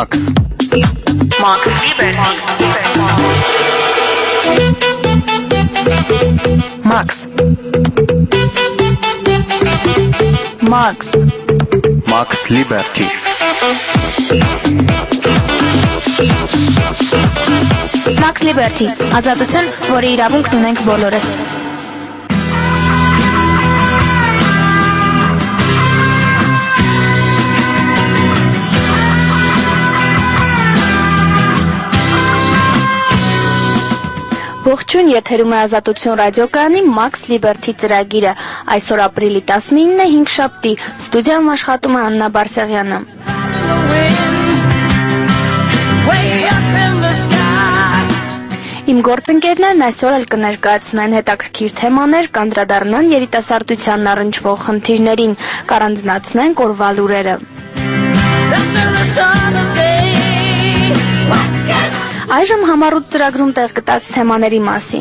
Max Liberty. Max Liberty. Max Liberty, ազատություն, որի իրավունքն ունենք բոլորս։ Ողջույն, եթերում է Ազատություն ռադիոկայանի Max Liberty ծրագիրը։ Այսօր ապրիլի 19-ն է, հինգշաբթի, ստուդիայում աշխատում է Աննա Բարսեղյանը։ Իմ գործընկերներն այսօր էլ կներկայացնեն հետաքրքիր թեմաներ, կանդրադառնան երիտասարդությանն առնչվող խնդիրներին, կառանձնացնենք օրվա լուրերը։ Այժմ համառոտ ծրագրում տեղ գտած թեմաների մասին։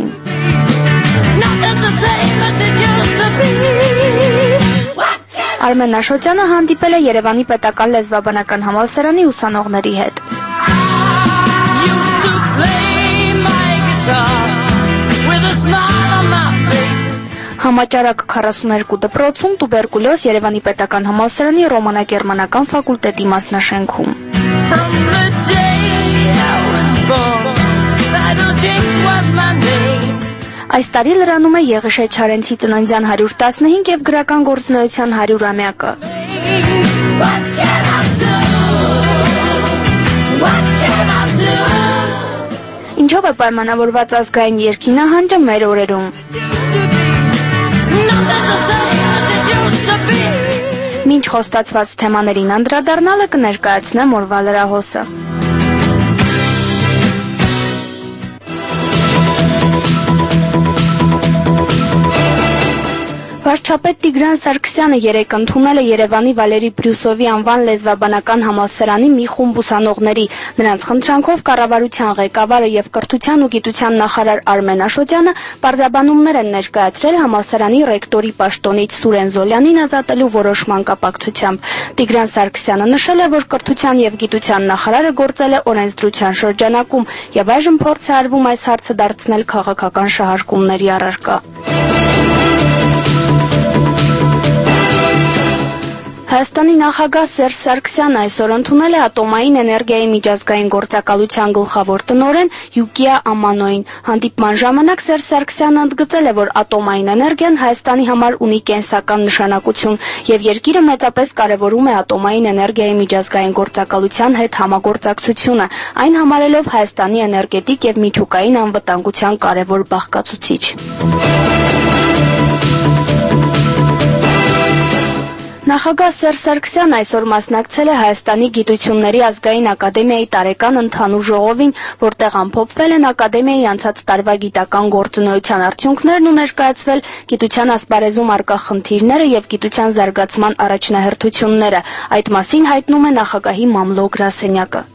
Արմեն Աշոտյանը հանդիպել է Երևանի պետական լեզվաբանական համալսարանի ուսանողների հետ։ Համաճարակ 42 դպրոցում տուբերկուլոզ Երևանի պետական համալսարանի ռոմանա-գերմանական ֆակուլտետի մասնաշենքում։ Այս տարի լրանում է Եղիշե Չարենցի ծննդյան 115 և գրական գործունեության 100-ամյակը։ Ինչով է պայմանավորված ազգային երգի նահանջը մեր օրերում։ Մինչ խոստացված թեմաներին անդրադառնալը կներկայացնեմ օրվա լրահոսը։ Վարչապետ Տիգրան Սարգսյանը երեկ ընդունել է Երևանի Վալերի Բրյուսովի անվան լեզվաբանական համալսարանի մի խումբ ուսանողների։ Նրանց խնդրանքով կառավարության ղեկավարը և կրթության ու գիտության նախարար Արմեն Աշոտյանը պարզաբանումներ են ներկայացրել համալսարանի ռեկտորի պաշտոնից Սուրեն Զոլյանին ազատելու որոշման կապակցությամբ։ Տիգրան Սարգսյանը նշել է, որ կրթության և գիտության նախարարը գործել է օրենսդրության շրջանակում և այժմ փորձ է արվում այս հարցը դարձնել քաղաքական շահարկումների առարկա։ Հայաստանի նախագահ Սերժ Սարգսյանը այսօր ընդունել է ատոմային էներգիայի միջազգային գործակալության գլխավոր տնօրեն Յուկիա Ամանոին։ Հանդիպման ժամանակ Սերժ Սարգսյանը ընդգծել է, որ ատոմային էներգիան Հայաստանի համար ունի կենսական նշանակություն և երկիրը մեծապես կարևորում է ատոմային էներգիայի միջազգային գործակալության հետ համագործակցությունը, այն համարելով Հայաստանի էներգետիկ և միջուկային անվտանգության կարևոր բաղկացուցիչ։ Նախագահ Սերժ Սարգսյանը այսօր մասնակցել է Հայաստանի գիտությունների ազգային ակադեմիայի տարեկան ընդհանուր ժողովին, որտեղ ամփոփվել են ակադեմիայի անցած տարվա գիտական գործունեության արդյունքներն ու ներկայացվել գիտության ասպարեզում առկա խնդիրները և գիտության զարգացման առաջնահերթությունները։ Այդ մասին հայտնում է նախագահի մամլո գրասենյակը։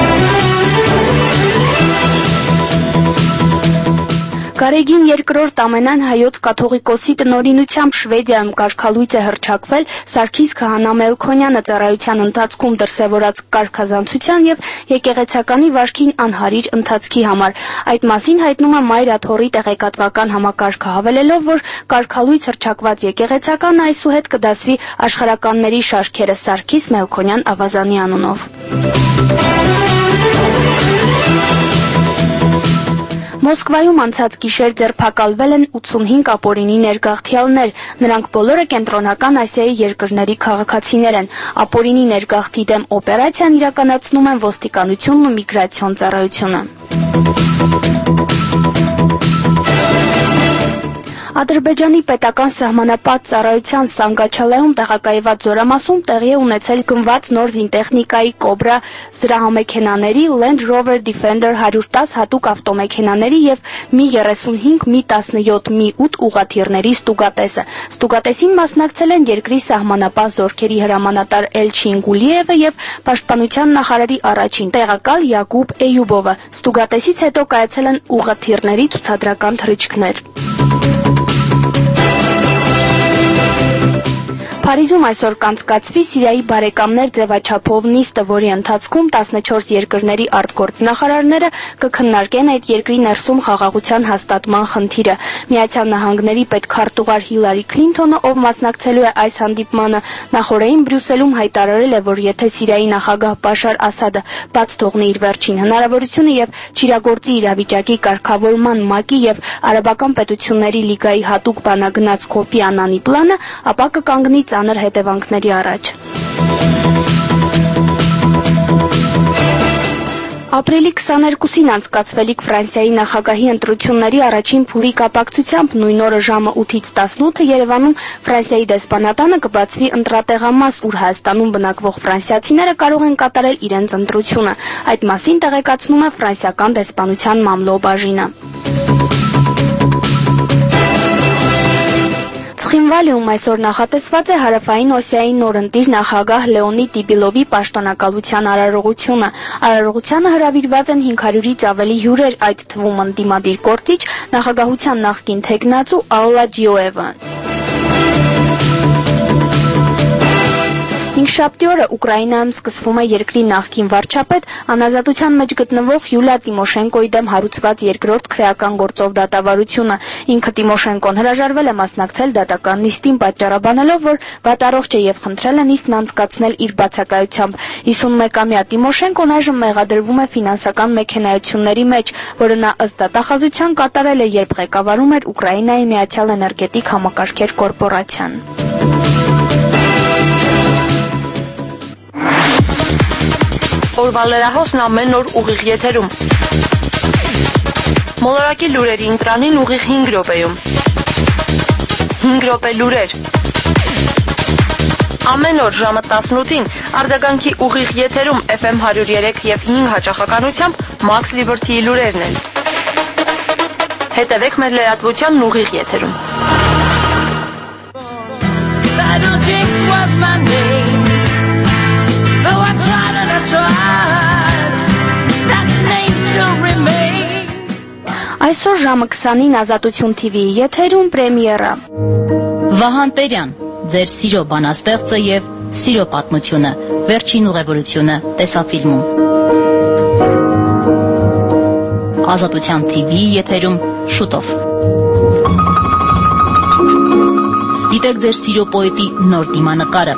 Գարեգին երկրորդ ամենայն հայոց կաթողիկոսի տնօրինությամբ Շվեդիայում կարգալույծ է հռչակվել Սարգիս Քահանա Մելքոնյանը ծառայության ընթացքում դրսևորած կարգազանցության և եկեղեցականի վարքին անհարիր ընթացքի համար։ Այդ մասին հայտնում է Մայր աթոռի տեղեկատվական համակարգը, հավելելով, որ կարգալույծ հռչակված եկեղեցականը այսուհետ կդասվի աշխարհականների շարքերը Սարգիս Մելքոնյան Ավազանի անունով։ Մոսկվայում անցած գիշեր ձերբակալվել են 85 ապօրինի ներգաղթյալներ։ Նրանք բոլորը կենտրոնական Ասիայի երկրների քաղաքացիներ են։ Ապօրինի ներգաղթի դեմ օպերացիան իրականացնում են ոստիկանությունն ու միգրացիոն ծառայությունը։ Ադրբեջանի պետական սահմանապատ ծառայության Սանգաչալայում տեղակայված զորամասում տեղի է ունեցել գնված նոր զինտեխնիկայի Կոբրա զրահամեքենաների, Land Rover Defender 110 հատուկ ավտոմեքենաների և Mi-35, Mi-17, Mi-8 ուղղաթիռների ստուգատեսը։ Ստուգատեսին մասնակցել են երկրի սահմանապահ զորքերի հրամանատար Էլչին Գուլիևը և Պաշտպանության նախարարի առաջին տեղակալ Յակուբ Էյուբովը։ Ստուգատեսից հետո կայացել են ուղղաթիռների ցուցադրական թռիչքներ։ Փարիզում այսօր կանցկացվի Սիրիայի բարեկամներ ձևաչափով նիստը, որի ընթացքում 14 երկրների արտգործնախարարները կքննարկեն այդ երկրի ներսում խաղաղության հաստատման խնդիրը։ Միացյալ Նահանգների պետքարտուղար Հիլարի Քլինթոնը, ով մասնակցելու է այս հանդիպմանը, նախօրեին Բրյուսելում հայտարարել է, որ եթե Սիրիայի նախագահ Բաշար Ասադը բաց թողնի իր վերջին հնարավորությունը եւ չիրագործի իրավիճակի կարգավորման ՄԱԿ-ի եւ Արաբական պետությունների լիգայի հատուկ բանագնաց Քոֆի Անանի պլանը, ապա կկանգնի ծանր հետևանքների առաջ։ Ապրիլի 22-ին անցկացվելիք Ֆրանսիայի նախագահի ընտրությունների առաջին փուլի կապակցությամբ նույն օրը ժամը 8-ից 18 Երևանում Ֆրանսիայի դեսպանատանը կբացվի ընտրատեղամաս, ուր Հայաստանում բնակվող ֆրանսիացիները կարող են կատարել իրենց ընտրությունը։ Այդ մասին տեղեկացնում է ֆրանսիական դեսպանության մամլո բաժինը։ Ცხինվալիում այսօր նախատեսված է Հարավային Օսիայի նորընտիր նախագահ Լեոնիդ Տիբիլովի պաշտոնակալության արարողությունը։ Արարողությանը հրավիրված են 500-ից ավելի հյուրեր, այդ թվում ընդդիմադիր գործիչ, նախագահության նախկին թեկնածու Աուլա Ջիոևը։ Հինգշաբթի օրը Ուկրաինայում սկսվում է երկրի նախկին վարչապետ, անազատության մեջ գտնվող Յուլիա Տիմոշենկոյի դեմ հարուցված երկրորդ քրեական գործով դատավարությունը։ Ինքը Տիմոշենկոն հրաժարվել է մասնակցել դատական նիստին, պատճառաբանելով, որ վատառողջ է եւ խնդրել է նիստն անցկացնել իր բացակայությամբ։ 51-ամյա Տիմոշենկոն այժմ մեղադրվում է ֆինանսական մեքենայությունների մեջ, որը նա ըստ դատախազության կատարել է, երբ ղեկավարում էր Ուկրաինայի Միացյալ էներգետիկ համակարգեր կորպորացիան։ Օրվա լրահոսն ամեն օր ուղիղ եթերում։ Մոլորակի լուրերի ընտրանին ուղիղ 5 րոպեում։ 5 րոպե լուրեր։ Ամեն օր ժամը 18-ին արձագանքի ուղիղ եթերում FM 103 եւ 5 հաճախականությամբ Max Liberty-ի լուրերն են։ Հետևեք մեր լրատվությանն ուղիղ եթերում։ Այսօր ժամը 20-ին Ազատություն TV-ի եթերում պրեմիերա։ Վահան Տերյան, ձեր սիրո բանաստեղծը եւ սիրո պատմությունը, վերջին ուղևորությունը տեսաֆիլմում։ Ազատության TV-ի եթերում շուտով։ Դիտեք ձեր սիրո պոետի նոր դիմանկարը։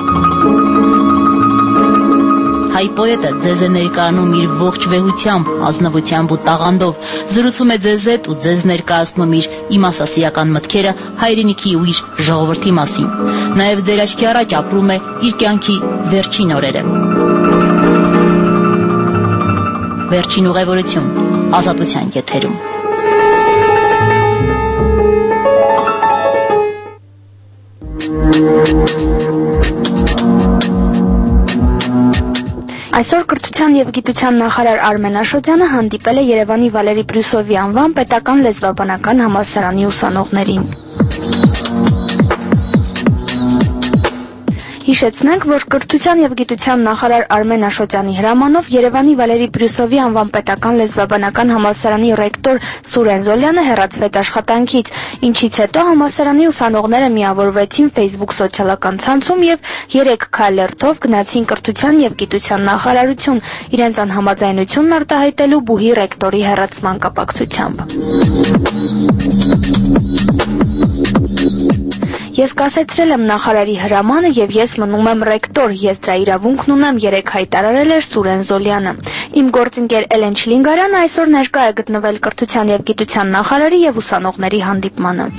Հայ պոետը ձեզ է ներկայանում իր ողջ վեհությամբ, ազնվությամբ ու տաղանդով, զրուցում է ձեզ հետ ու ձեզ ներկայացնում իր իմաստասիրական մտքերը հայրենիքի ու իր ժողովրդի մասին։ Նաև ձեր աչքի առաջ ապրում է իր կյանքի վերջին օրերը։ Վերջին ուղևորություն, Ազատության եթերում։ Այսօր կրթության եւ գիտության նախարար Արմեն Աշոտյանը հանդիպել է Երևանի Վալերի Բրյուսովի անվան պետական լեզվաբանական համալսարանի ուսանողներին։ Հիշեցնենք, որ կրթության եւ գիտության նախարար Արմեն Աշոտյանի հրամանով Երևանի Վալերի Բրյուսովի անվան պետական լեզվաբանական համալսարանի ռեկտոր Սուրեն Զոլյանը հեռացվեց աշխատանքից, ինչից հետո համալսարանի ուսանողները միավորվեցին Facebook սոցիալական ցանցում եւ 3 քայլերթով գնացին կրթության եւ գիտության նախարարություն, իրենց անհամաձայնությունն արտահայտելու բուհի ռեկտորի հեռացման կապակցությամբ։ Ես կասեցրել եմ նախարարի հրամանը եւ ես մնում եմ ռեկտոր, ես դրա իրավունքն ունեմ, 3 հայտարարել էր Սուրեն Զոլյանը։ Իմ գործընկեր Էլեն Չլինգարյանը այսօր ներկա է գտնվել կրթության եւ գիտության նախարարի եւ ուսանողների հանդիպմանը։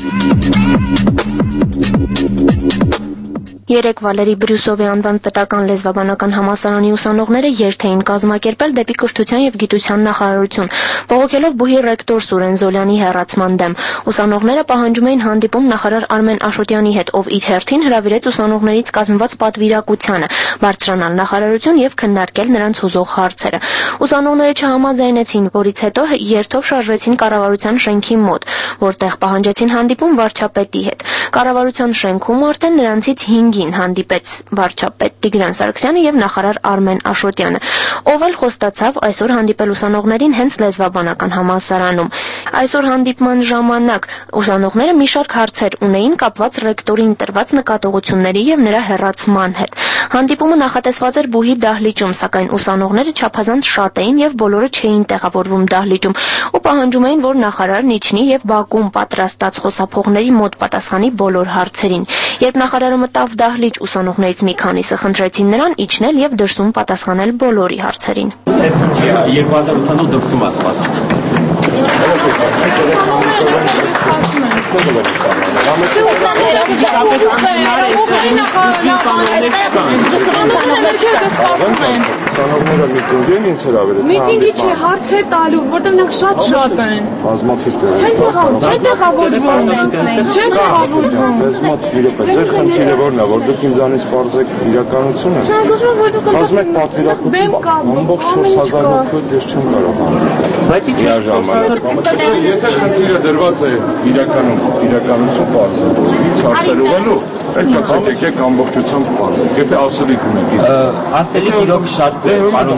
3 Վալերի Բրյուսովի անվան պետական լեզվաբանական համալսարանի ուսանողները երթ էին կազմակերպել դեպի կրթության եւ գիտության նախարարություն, բողոքելով բուհի ռեկտոր Սուրեն Զոլյանի հեռացման դեմ։ Ուսանողները պահանջում էին հանդիպում նախարար Արմեն Աշոտյանի հետ, ով իր հերթին հրավիրեց ուսանողներից կազմված պատվիրակությանը բարձրանալ նախարարություն եւ քննարկել նրանց հուզող հարցերը։ Ուսանողները չհամաձայնեցին, որից հետո երթով շարժվեցին կառավարության շենքի մոտ, որտեղ պահանջեցին հանդիպում վարչապետի հետ։ Կառավարության շենքում արդեն նրանցից 5 զանգին հանդիպեց վարչապետ Տիգրան Սարգսյանը եւ նախարար Արմեն Աշոտյանը, ով էլ խոստացավ այսօր հանդիպել ուսանողներին հենց լեզվաբանական համալսարանում։ Այսօր հանդիպման ժամանակ ուսանողները մի շարք հարցեր ունեին կապված ռեկտորին տրված նկատողությունների եւ նրա հեռացման հետ։ Հանդիպումը նախատեսված էր բուհի դահլիճում, սակայն ուսանողները չափազանց շատ էին եւ բոլորը չէին տեղավորվում դահլիճում ու պահանջում էին, որ նախարարն իջնի եւ Բաքվում պատրաստած խոսափողների մոտ պատասխանի բոլոր հարցերին։ Երբ նախարարը մտավ դահլիճ, ուսանողներից մի քանիսը խնդրեցին նրան իջնել եւ դրսում պատասխանել բոլորի հարցերին։ 2000 ուսանող դրսում ասված։ Ուսանողները միտինգ են ինձ հրավիրել։ Միտինգի չէ, հարց է տալու, որտեղ նրանք շատ են։ Բազմաթիվ Չեն տեղավորվում։ Ձեզ մոտ մի րոպե, ձեր խնդիրը որն է, որ դուք ինձանից պարզեք իրականությունը։ Ասում եք պատվիրակություն, ամբողջ 4000 հոգով ես չեմ կարող անել։ Բայց ի՞նչ Եթե խնդիրը դրված է իրականություն պարզել, ինձ հարցեր ուղղելու, եկեք եկեք ամբողջությամբ պարզեք, եթե ասելիք ունեք։ ասելիք իրոք շատ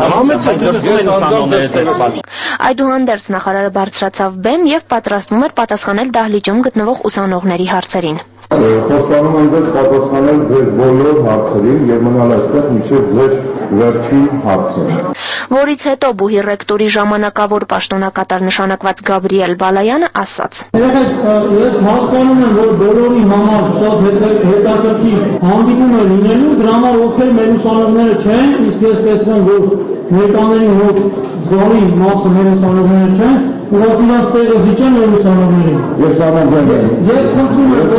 Այդուհանդերձ նախարարը բարձրացավ բեմ եւ պատրաստվում էր պատասխանել դահլիճում գտնվող ուսանողների հարցերին։ Խոստանում եմ ձեզ պատասխանել ձեր բոլոր հարցերին եւ մնալ այստեղ մինչեւ ձեր վերջին հարցը։ Որից հետո բուհի ռեկտորի ժամանակավոր պաշտոնակատար նշանակված Գաբրիել Բալայանը ասաց. Ես հասկանում եմ, որ բոլորի համար շատ հետաքրքիր հանդիպում է լինելու, դրա համար ովքեր մեր ուսանողները չեն, իսկ ես տեսնում, որ ներկաների մոտ զգալի մասը մեր ուսանողները չեն, ուղղակի իրաց տեղը զիջեն մեր ուսանողներին։ Ես համաձայն եմ։ Ես խնդրում եմ,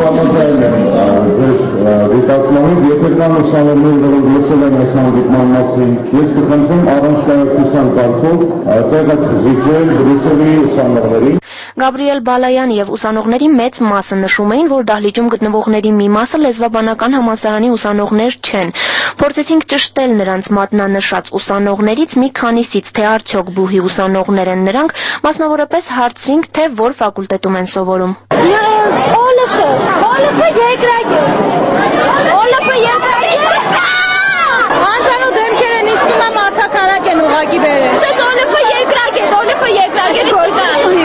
դիտարկմանով, եթե կան ուսանողներ, որոնք լսել են այս հանդիպման մասին, ես կխնդրեմ առանց կայացության կարգով տեղը զիջել Բրյուսելի ուսանողներին։ Գաբրիել Բալայան եւ ուսանողների մեծ մասը նշում էին, որ դահլիճում գտնվողների մի մասը լեզվաբանական համալսարանի ուսանողներ չեն։ Փորձեցինք ճշտել նրանց մատնանշած ուսանողներից մի քանիսից, թե արդյոք բուհի ուսանողներ են նրանք, մասնավորապես հարցրինք, թե որ ֆակուլտետում են սովորում։ Անցանու դեմքեր են իսկում եմ արդակարակ են ուղակի բերել։ Ձեզ օլեֆը երկրագետ գործ չունի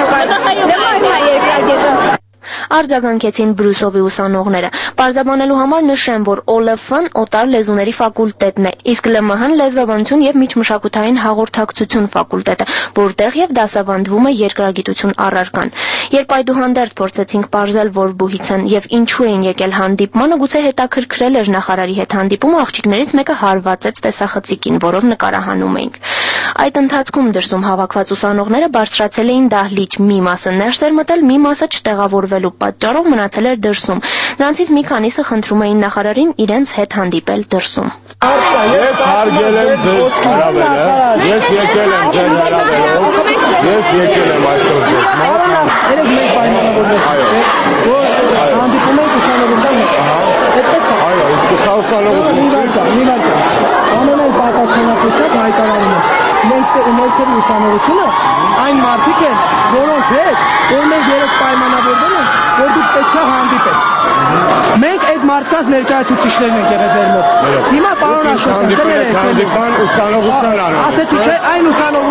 ուղղակի։ Արձագանքեցին Բրյուսովի ուսանողները։ Պարզաբանելու համար նշեմ, որ ՕԼՖ-ն օտար լեզուների ֆակուլտետն է, իսկ ԼՄՀ-ն լեզվաբանություն եւ միջմշակութային հաղորդակցություն ֆակուլտետը, որտեղ եւ դասավանդվում է երկրագիտություն առարկան։ Երբ այդուհանդերձ փորձեցինք պարզել, որ բուհից են եւ ինչու էին եկել հանդիպմանը, գուցե հետաքրքրել էր նախարարի հետ հանդիպումը, աղջիկներից մեկը հարվածեց տեսախցիկին, որով նկարահանում էինք։ Այդ ընթացքում դրսում հավաքված ուսանողները բարձրացել էին դահլիճ, մի մասը ներս էր մտել, մի մասը չտեղավորվելու պատճառով մնացել էր դրսում։ Նրանցից մի քանիսը խնդրում էին նախարարին իրենց հետ հանդիպել դրսում։ Ես հարգել եմ ձեզ հրավերը, ես եկել եմ ձեր հրավերով, ես եկել եմ այսօր ձեզ մոտ։ երեք մեկ պայմանավորվեցինք, չէ, որ հանդիպում ենք ուսանողության հետ։ Այդպես է։ Այո, իսկ սա ուսանողություն չի։ Ամենայն պատասխանատվությամբ հայտարարում եմ։ Մեր ուսանողությունը այն մարդիկ են, որոնց հետ, որ մենք երեք պայմանավորվել ենք, որ դուք պետք է հանդիպեք։ Մենք այդ մարդկանց ներկայացուցիչներն ենք եղել ձեր մոտ։ Հիմա պարոն Աշոտյան, հանդիպան ուսանողության անունով։ ասեցի չէ, այն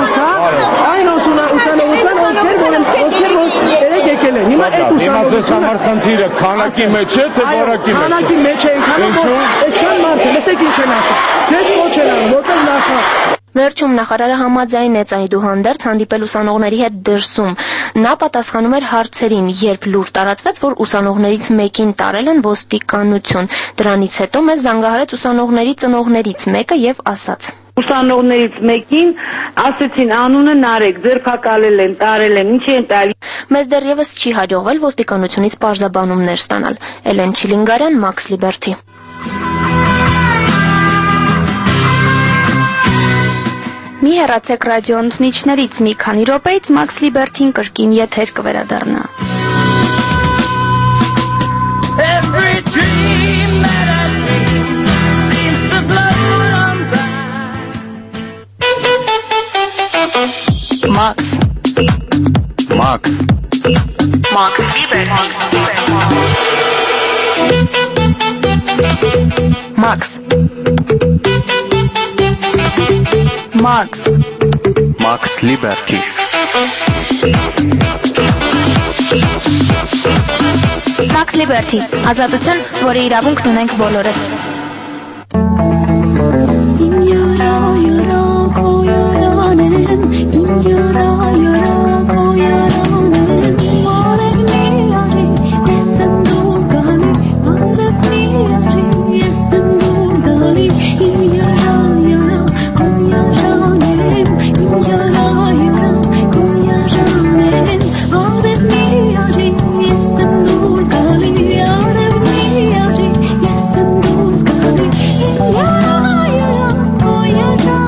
ուսանողության, ովքեր երեք եկել են։ Հիմա այդ Հիմա ձեզ համար խնդիրը քանակի մեջ է, թե որակի մեջ է։ քանակի մեջ է, քանակի այսքան մարդ է, լսեք ինչ են ասում։ Ձեզ կոչ են անում, որտեղ նախ Վերջում նախարարը համաձայնեց այդուհանդերձ հանդիպել ուսանողների հետ դրսում։ Նա պատասխանում էր հարցերին, երբ լուր տարածվեց, որ ուսանողներից մեկին տարել են ոստիկանություն։ Դրանից հետո մեզ զանգահարեց ուսանողների ծնողներից մեկը եւ ասաց. Ուսանողներից մեկին ասեցին անունը Նարեկ, ձերբակալել են, տարել են, ինչ են տալի։ Մեզ դեռևս չի հաջողվել ոստիկանությունից պարզաբանումներ ստանալ։ Էլեն Չիլինգարյան, Մաքս Լիբերթի։ Մի հեռացեք ռադիոընդունիչներից մի քանի րոպեից Մաքս Լիբերթին կրկին եթեր կվերադառնա։ Մաքս Լիբերթի Max. Marx. Max Liberty. Max Liberty. Ազատություն, որի իրավունքն ունենք բոլորս։ Yeah.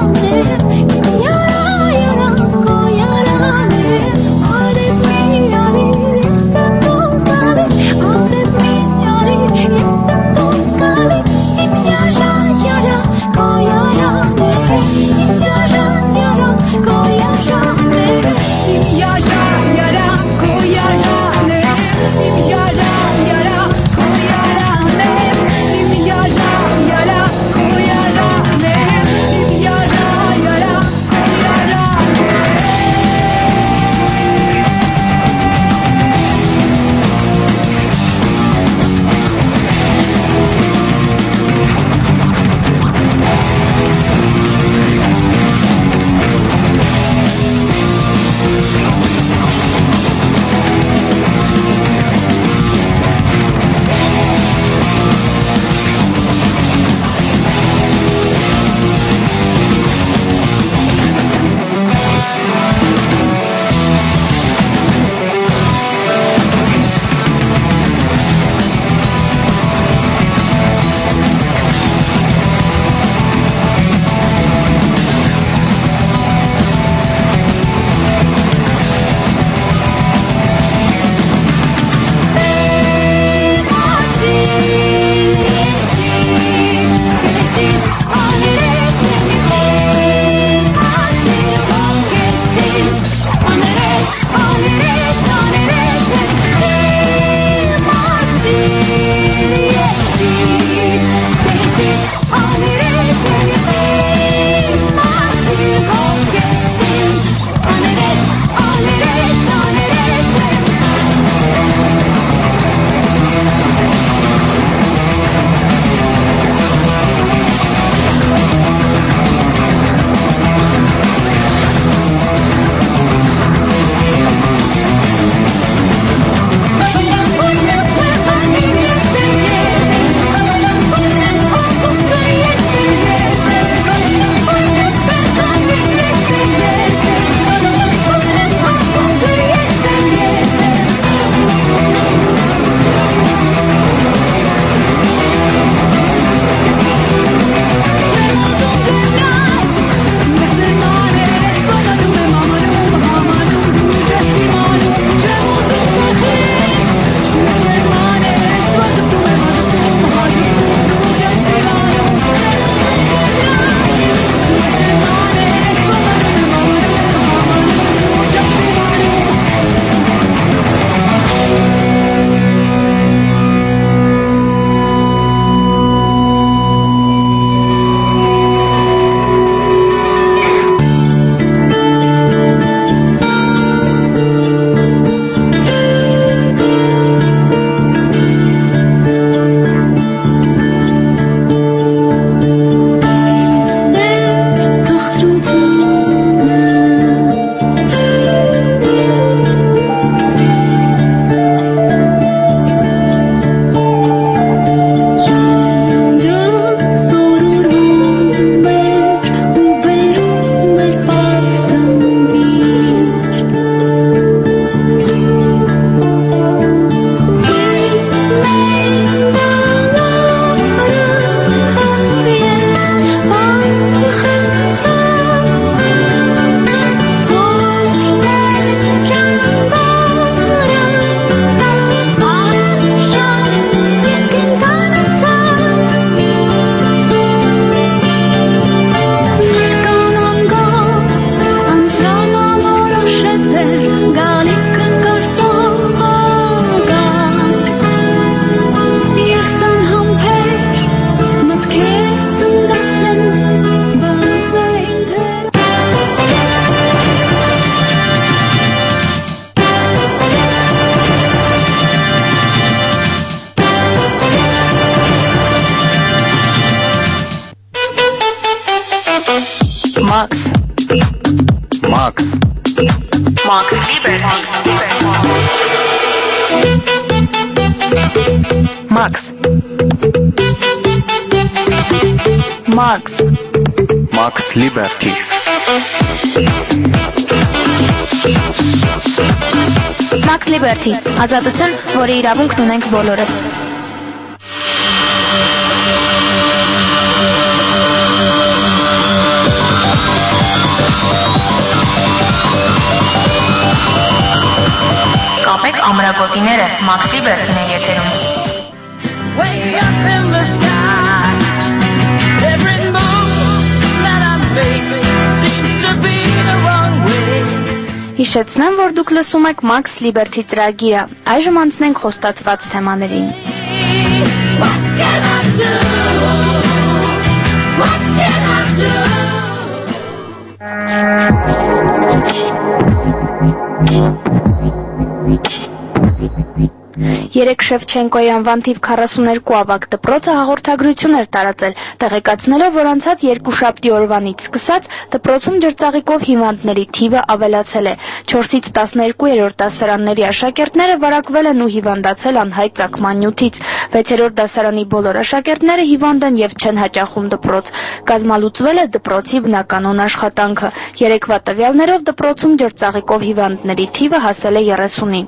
Max Liberty Max Liberty, ազատություն, որի իրավունքն ունենք բոլորս։ Կապեք ամրագոտիները, Max Liberty-ն է եթերում։ Way up in the sky, every move that I make seems to be the wrong way. Հիշեցնեմ, որ դուք լսում եք Max Liberty ծրագիրը։ Այժմ անցնենք խոստացված թեմաներին։ What can I do? What can I do? Երեկ Շևչենկոյի անվան թիվ 42 ավագ դպրոցը հաղորդագրություն էր տարածել, տեղեկացնելով, որ անցած երկուշաբթի օրվանից սկսած դպրոցում ջրծաղիկով հիվանդների թիվը ավելացել է։ 4-ից 12-րդ դասարանների աշակերտները վարակվել են ու հիվանդացել անհայտ ծագման նյութից։ 6-րդ դասարանի բոլոր աշակերտները հիվանդ են եւ չեն հաճախում դպրոց։ Կազմալուծվել է դպրոցի բնականոն աշխատանքը։ Երեկվա տվյալներով դպրոցում ջրծաղիկով հիվանդների թիվը հասել է 30-ի։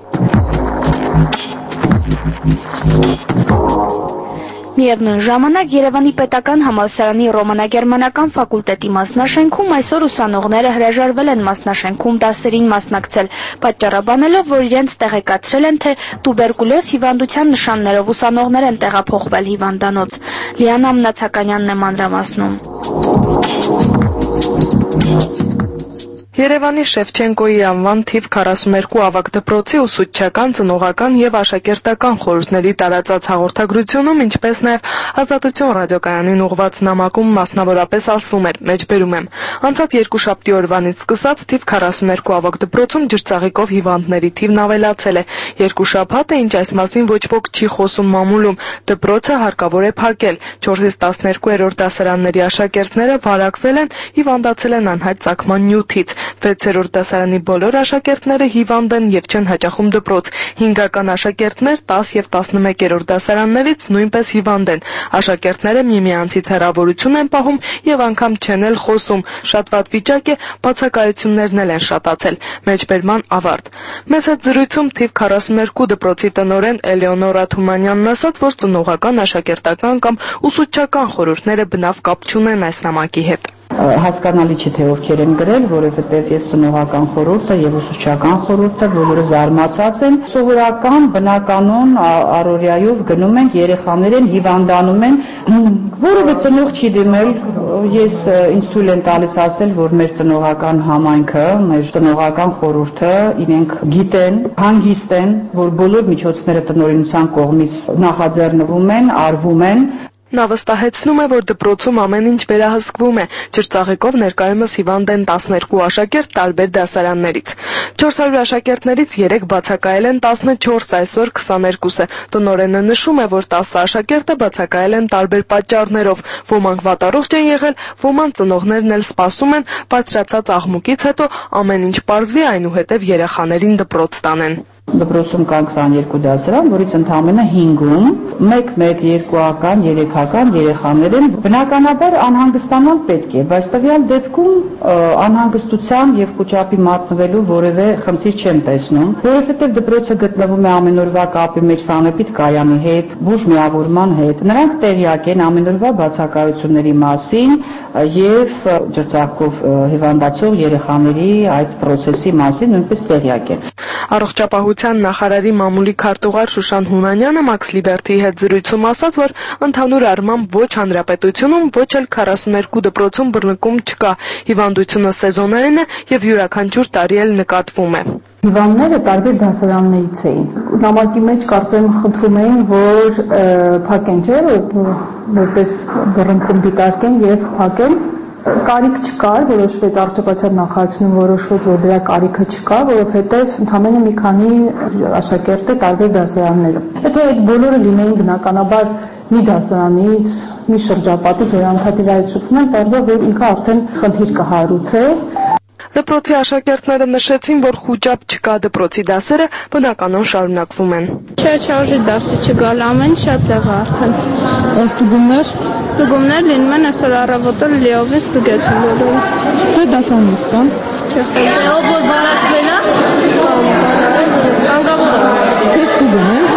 Միևնույն ժամանակ Երևանի պետական համալսարանի ռոմանագերմանական ֆակուլտետի մասնաշենքում այսօր ուսանողները հրաժարվել են մասնաշենքում դասերին մասնակցել, պատճառաբանելով, որ իրենց տեղեկացրել են, թե տուբերկուլոզ հիվանդության նշաններով ուսանողներ են տեղափոխվել հիվանդանոց։ Լիանա Մնացականյանն է մանրամասնում։ Երևանի Շևչենկոյի անվան թիվ 42 ավագ դպրոցի ուսուցչական, ծնողական եւ աշակերտական խորհուրդների տարածած հաղորդագրությունում, ինչպես նաեւ Ազատություն ռադիոկայանին ուղղված նամակում մասնավորապես ասվում էր. մեջբերում եմ. անցած երկուշաբթի օրվանից սկսած թիվ 42 ավագ դպրոցում ջրծաղիկով հիվանդների թիվն ավելացել է։ Երկու շաբաթ է, ինչ այս մասին ոչ ոք չի խոսում մամուլում։ Դպրոցը հարկավոր է փակել։ 4-ից 12-րդ դասարանների աշակերտները վարակվել են, հիվանդացել են անհայտ ծագման նյութից։ 6-րդ դասարանի բոլոր աշակերտները հիվանդ են եւ չեն հաճախում դպրոց։ 5-ական աշակերտներ 10 եւ 11-րդ դասարաններից նույնպես հիվանդ են։ Աշակերտները միմյանցից հեռավորություն են պահում եւ անգամ չեն էլ խոսում։ Շատ վատ վիճակ է, բացակայություններն էլ են շատացել։ Մեջբերման ավարտ։ Մեծ հետ զրույցում թիվ 42 դպրոցի տնօրեն Էլեոնորա Թումանյանն ասաց, որ ծնողական, աշակերտական կամ ուսուցչական խորհուրդները բնավ կապ չունեն այս նամակի հետ։ Հասկանալի չէ, թե ովքեր են գրել, որովհետև եւ ծնողական խորհուրդը եւ ուսուցչական խորհուրդը բոլորը զարմացած են։ Սովորական բնականon առօրյայով գնում են երեխաներին հիվանդանում են, որևէ ծնող չի դիմել։ Ես ինձ թույլ են տալիս ասել, որ մեր ծնողական համայնքը, մեր ծնողական խորհուրդը իրենք գիտեն, հանգիստ են, որ բոլոր միջոցները տնօրինության կողմից նախաձեռնվում են, արվում են։ Նա վստահեցնում է, որ դպրոցում ամեն ինչ վերահսկվում է։ Ջրծաղիկով ներկայումս հիվանդ են 12 աշակերտ տարբեր դասարաններից։ 400 աշակերտներից 3 բացակայել են, 14 այսօր 22-ը։ Տնօրենը նշում է, որ 10 աշակերտը բացակայել են տարբեր պատճառներով։ Ոմանք վատառողջ են եղել, ոմանք ծնողներն էլ սպասում են բարձրացած աղմուկից հետո ամեն ինչ պարզվի, այնուհետև երեխաներին դպրոց տանեն։ Դպրոցում կան 22 դասարան, որից ընդամենը 5-ում 1, 2-ական, 3-ական երեխաներ են։ Բնականաբար անհանգստանալ պետք է, բայց տվյալ դեպքում անհանգստության եւ խոճապի մատնվելու որևէ խնդիր չեմ տեսնում, որովհետեւ դպրոցը գտնվում է ամենօրվա կապի մեր սանեպիդ կայանի հետ, բուժ միավորման հետ։ Նրանք տեղյակ են ամենօրվա բացակայությունների մասին եւ ջրծաղիկով հիվանդացող երեխաների այդ process-ի մասին նույնպես տեղյակ են։ Առողջապահության նախարարի մամուլի քարտուղար Շուշան Հունանյանը Max Liberty-ի հետ զրույցում ասաց, որ ընդհանուր առմամբ ոչ հանրապետությունում, ոչ էլ 42 դպրոցում բռնկում չկա։ Հիվանդությունը սեզոնային է եւ յուրաքանչյուր տարի էլ նկատվում է։ Հիվանդները տարբեր դասարաններից էին։ Նամակի մեջ կարծեմ խնդրում էին, որ փակեն, չէ՞, որպես բռնկում դիտարկեն եւ փակեն։ Կարիք չկար, որոշվեց առողջապահության նախարարությունում որոշվեց, որ դրա կարիքը չկա, որովհետև ընդամենը մի քանի աշակերտ է տարբեր դասարաններում։ Եթե այդ բոլորը լինեին բնականաբար մի դասարանից, մի շրջապատից, որ անդադար այդ շփվում են, բարձր որ ինքը արդեն խնդիր կհարուցե։ Դպրոցի աշակերտները նշեցին, որ խուճապ չկա, դպրոցի դասերը բնականon շարունակվում են։ Չարժի դասը չգալ ամեն շաբթ արդեն։ Ստուգումներ լինում են այսօր առավոտը լիովին ստուգեցին բոլորը։ Ձեր դասանից կան։ Ով որ բարակվել է, Ձեր ստուգում են։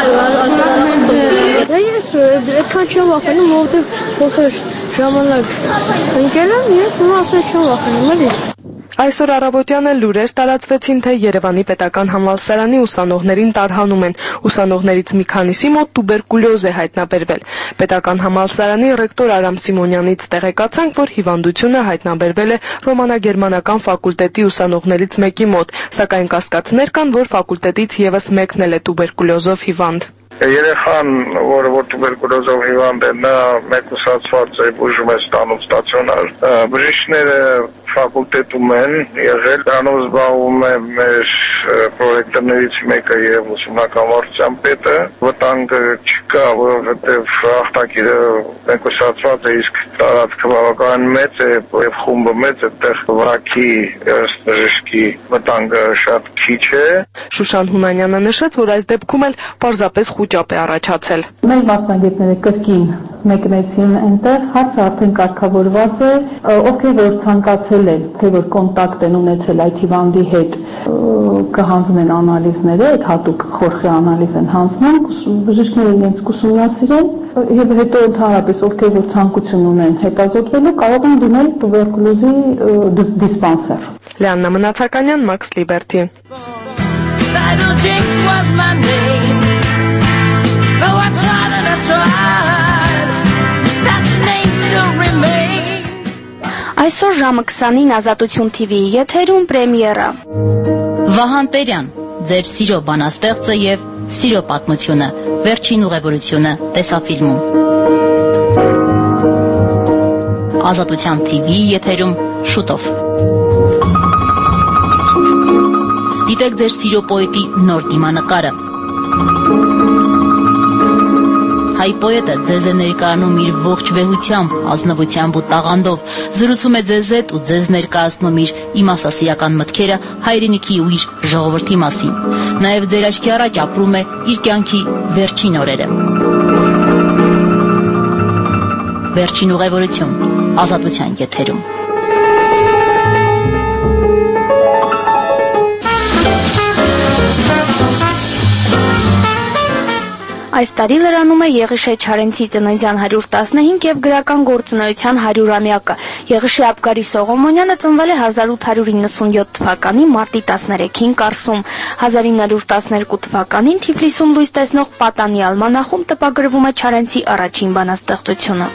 Ես այդքան չեմ վախենում, որովհետև փոքր ժամանակ ընկել եմ եւ հիմա ասել չեմ վախենում, էլի։ Այսօր առավոտյան էլ լուրեր տարածվեցին, թե Երևանի պետական համալսարանի ուսանողներին տարհանում են։ Ուսանողներից մի քանիսի մոտ տուբերկուլյոզ է հայտնաբերվել։ Պետական համալսարանի ռեկտոր Արամ Սիմոնյանից տեղեկացանք, որ հիվանդությունը հայտնաբերվել է ռոմանագերմանական ֆակուլտետի ուսանողներից մեկի մոտ, սակայն կասկածներ կան, որ ֆակուլտետից եւս մեկն էլ է տուբերկուլյոզով հիվանդ։ Երեխան, որը տուբերկուլոզով հիվանդ է, նա մեկուսացված է, բուժում է ստանում ստացիոնար։ Բժիշկները ֆակուլտետում են եղել, դրանով զբաղվում է մեր պրոյեկտորներից մեկը եւ ուսումնական վարչության պետը։ Վտանգը չկա, որովհետեւ ախտակիրը մեկուսացված է, իսկ տարածքը բավական մեծ է եւ խումբը մեծ է, այդտեղ վրակի բժշկի վտանգը շատ քիչ է։ Շուշան Հունանյանը նշեց, որ այս դեպքում էլ պարզապես խուճապ է առաջացել։ Մեր մասնագետները կրկին մեկնեցին այնտեղ, հարցը արդեն կարգավորված է, ովքեր որ ցանկացել են, ովքեր որ կոնտակտ են ունեցել այդ հիվանդի հետ, կհանձնեն անալիզները, այդ հատուկ խորխի անալիզ են հանձնում, բժիշկները իրենց կուսումնասիրեն եւ հետո ընդհանրապես ովքեր որ ցանկություն ունեն հետազոտվելու կարող են դիմել տուբերկուլոզի դիսպանսեր։ Լիաննա Մնացականյան, Max Liberty. Title Jinx was my name. Though I tried and I tried, that name still remains. Այսօր ժամը 20-ին Ազատություն TV-ի եթերում պրեմիերա։ Վահան Տերյան, ձեր սիրո բանաստեղծը եւ սիրո պատմությունը, վերջին ուղևորությունը տեսաֆիլմում։ Ազատության TV-ի եթերում շուտով։ Դիտեք ձեր սիրո պոետի նոր դիմանկարը։ Հայ պոետը ձեզ է ներկայանում իր ողջ վեհությամբ, ազնվությամբ ու տաղանդով, զրուցում է ձեզ հետ ու ձեզ ներկայացնում իր իմաստասիրական մտքերը հայրենիքի ու իր ժողովրդի մասին։ Նաև ձեր աչքի առաջ ապրում է իր կյանքի վերջին օրերը։ Վերջին ուղևորություն, Ազատության եթերում։ Այս տարի լրանում է Եղիշե Չարենցի ծննդյան 115 եւ գրական գործունեության 100-ամյակը։ Եղիշե Աբգարի Սողոմոնյանը ծնվել է 1897 թվականի մարտի 13-ին Կարսում։ 1912 թվականին Թիֆլիսում լույս տեսնող Պատանի ալմանախում տպագրվում է Չարենցի առաջին բանաստեղծությունը։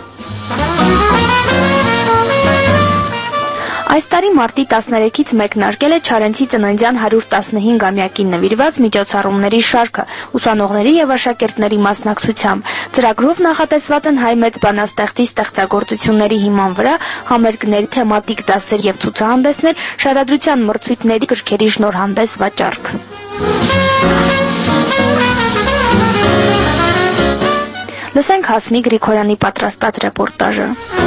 Այս տարի մարտի 13-ից մեկնարկել է Չարենցի ծննդյան 115-ամյակին նվիրված միջոցառումների շարքը ուսանողների եւ աշակերտների մասնակցությամբ։ Ծրագրով նախատեսված են հայ մեծ բանաստեղծի ստեղծագործությունների հիման վրա համերգներ, թեմատիկ դասեր եւ ցուցահանդեսներ, շարադրության մրցույթների գրքերի շնորհանդես վաճառք։ Լսենք Հասմիկ Գրիգորյանի պատրաստած ռեպորտաժը։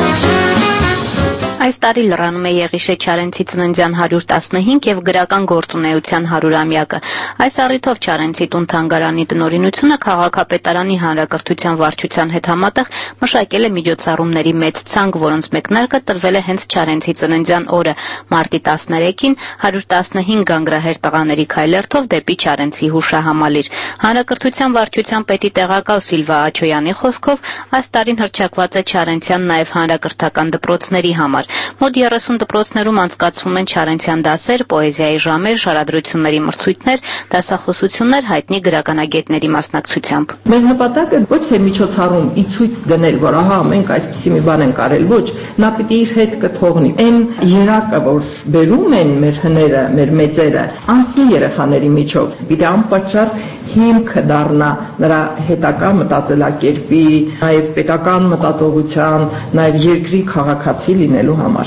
Այս տարի լրանում է Եղիշե Չարենցի ծննդյան 115 եւ գրական գործունեության 100-ամյակը։ Այս առիթով Չարենցի տուն-թանգարանի տնօրինությունը քաղաքապետարանի հանրակրթության վարչության հետ համատեղ մշակել է միջոցառումների մեծ ցանկ, որոնց մեկնարկը տրվել է հենց Չարենցի ծննդյան օրը, մարտի 13-ին 115 գանգրահեր տղաների քայլերթով դեպի Չարենցի հուշահամալիր։ Հանրակրթության վարչության պետի տեղակալ Սիլվա Աչոյանի խոսքով այս տարին հռչակված է Չարենցյան նաեւ հանրակրթական դպրոցների համար։ Մոտ 30 դպրոցներում անցկացվում են Չարենցյան դասեր, պոեզիայի ժամեր, շարադրությունների մրցույթներ, դասախոսություններ հայտնի գրականագետների մասնակցությամբ։ Մեր նպատակը ոչ թե միջոցառում ի ցույց դնել, որ ահա մենք այսպիսի մի բան ենք արել, ոչ, նա պիտի իր հետ կթողնի։ Այն երակը, որ բերում են մեր հները, մեր մեծերը, անցնի երեխաների միջով, պիտի անպատճառ հիմքը դառնա նրա հետագա մտածելակերպի, նաև պետական մտածողության, նաև երկրի քաղաքացի լինելու համար։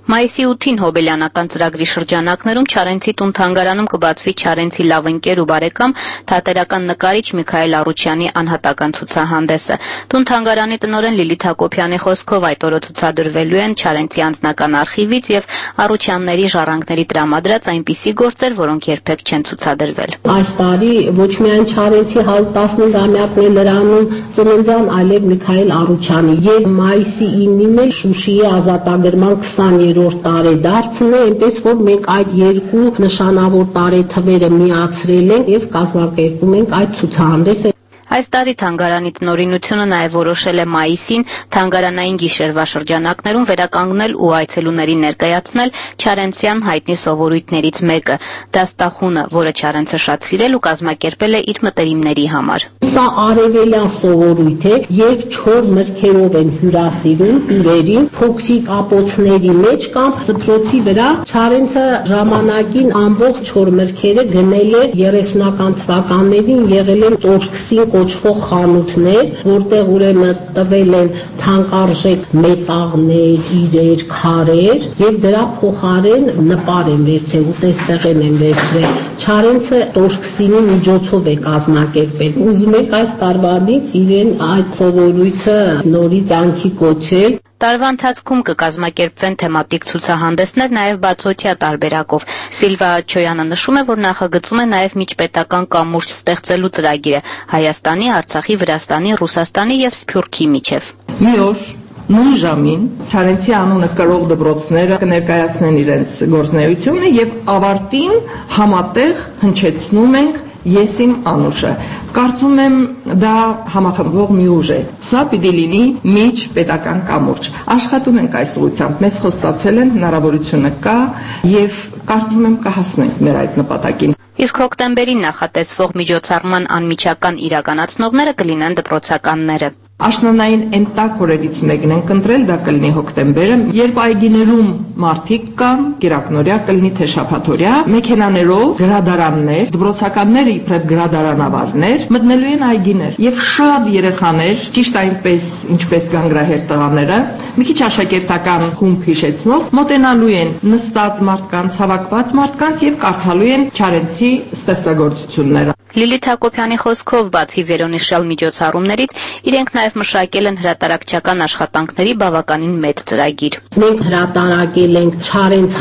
Մայիսի 8-ին Հոբելյանական ծրագրի շրջանակներում Չարենցի տուն-թանգարանում կբացվի Չարենցի լավ ընկեր ու բարեկամ թատերական նկարիչ Միքայել Արուչյանի անհատական ցուցահանդեսը։ Տուն-թանգարանի տնօրեն Լիլիթ Հակոբյանի խոսքով այդ օրը ցուցադրվելու են Չարենցի անձնական արխիվից եւ Արուչյանների ժառանգների տրամադրած այնպիսի գործեր, որոնք երբեք չեն ցուցադրվել։ Այս տարի ոչ միայն Չարենցի 15-ամյակն է լրանում ծննդյան, այլև Միքայել Արուչյանի եւ մայիսի 9-ին էլ Շուշիի ազատագրման 20-րդ տարեդարձն է, այնպես որ մենք այդ երկու նշանավոր տարեթվերը միացրել ենք եւ կազմակերպում ենք այդ ցուցահանդեսը։ Այս տարի թանգարանի տնօրինությունը նաև որոշել է մայիսին թանգարանային գիշերվա շրջանակներում վերականգնել ու այցելուներին ներկայացնել չարենցյան հայտնի սովորույթներից մեկը՝ դաստախունը, որը Չարենցը շատ սիրել ու կազմակերպել է իր մտերիմների համար։ Սա արևելյան սովորույթ է, երբ չոր մրգերով են հյուրասիրում հյուրերին, փոքրիկ ապոցների մեջ կամ սփռոցի վրա։ Չարենցը ժամանակին ամբողջ չոր մրգերը գնել է 30-ական թվականներին, եղել են Տորքսին կոչվող խանութներ, որտեղ ուրեմն տվել են թանկարժեք մետաղներ, իրեր, քարեր եւ դրա փոխարեն նպար են վերցրել, ուտեստեղեն են վերցրել։ Չարենցը Տորքսինի միջոցով է կազմակերպել։ Ուզում եք այս տարվանից իրեն այդ սովորույթը նորից անքի կոչել։ Տարվա ընթացքում կկազմակերպվեն թեմատիկ ցուցահանդեսներ նաև բացօթյա տարբերակով։ Սիլվա Աչոյանը նշում է, որ նախագծում է նաև միջպետական կամուրջ ստեղծելու ծրագիրը Հայաստանի, Արցախի, Վրաստանի, Ռուսաստանի եւ Սփյուռքի միջև։ Մի օր նույն ժամին Չարենցի անունը կրող դպրոցները կներկայացնեն իրենց գործունեությունը եւ ավարտին համատեղ հնչեցնում ենք Ես իմ անուշը։ Կարծում եմ դա համախմբող մի ուժ է։ Սա պիտի լինի միջպետական կամուրջ։ Աշխատում ենք այս ուղղությամբ, մեզ խոստացել են, հնարավորությունը կա եւ կարծում եմ կհասնենք մեր այդ նպատակին։ Իսկ հոկտեմբերին նախատեսվող միջոցառման անմիջական իրականացնողները կլինեն դպրոցականները։ Աշնանային ընտակ օրերից մեկն ենք ընտրել, դա կլինի հոկտեմբերը, երբ այգիներում մարդիկ կան, կիրակնորյա կլինի թե շաբաթօրյա, մեքենաներով գրադարաններ, դպրոցականները իբրև գրադարանավարներ մտնելու են այգիներ եւ շատ երեխաներ, ճիշտ այնպես ինչպես գանգրահեր տղաները, մի քիչ աշակերտական խումբ հիշեցնող մոտենալու են նստած մարդկանց, հավաքված մարդկանց եւ կարդալու են Չարենցի ստեղծագործությունները։ Լիլիթ Հակոբյանի խոսքով բացի վերոնշյալ միջոցառումներից իրենք նաև մշակել են հրատարակչական աշխատանքների բավականին մեծ ծրագիր։ Մենք հրատարակել ենք Չարենց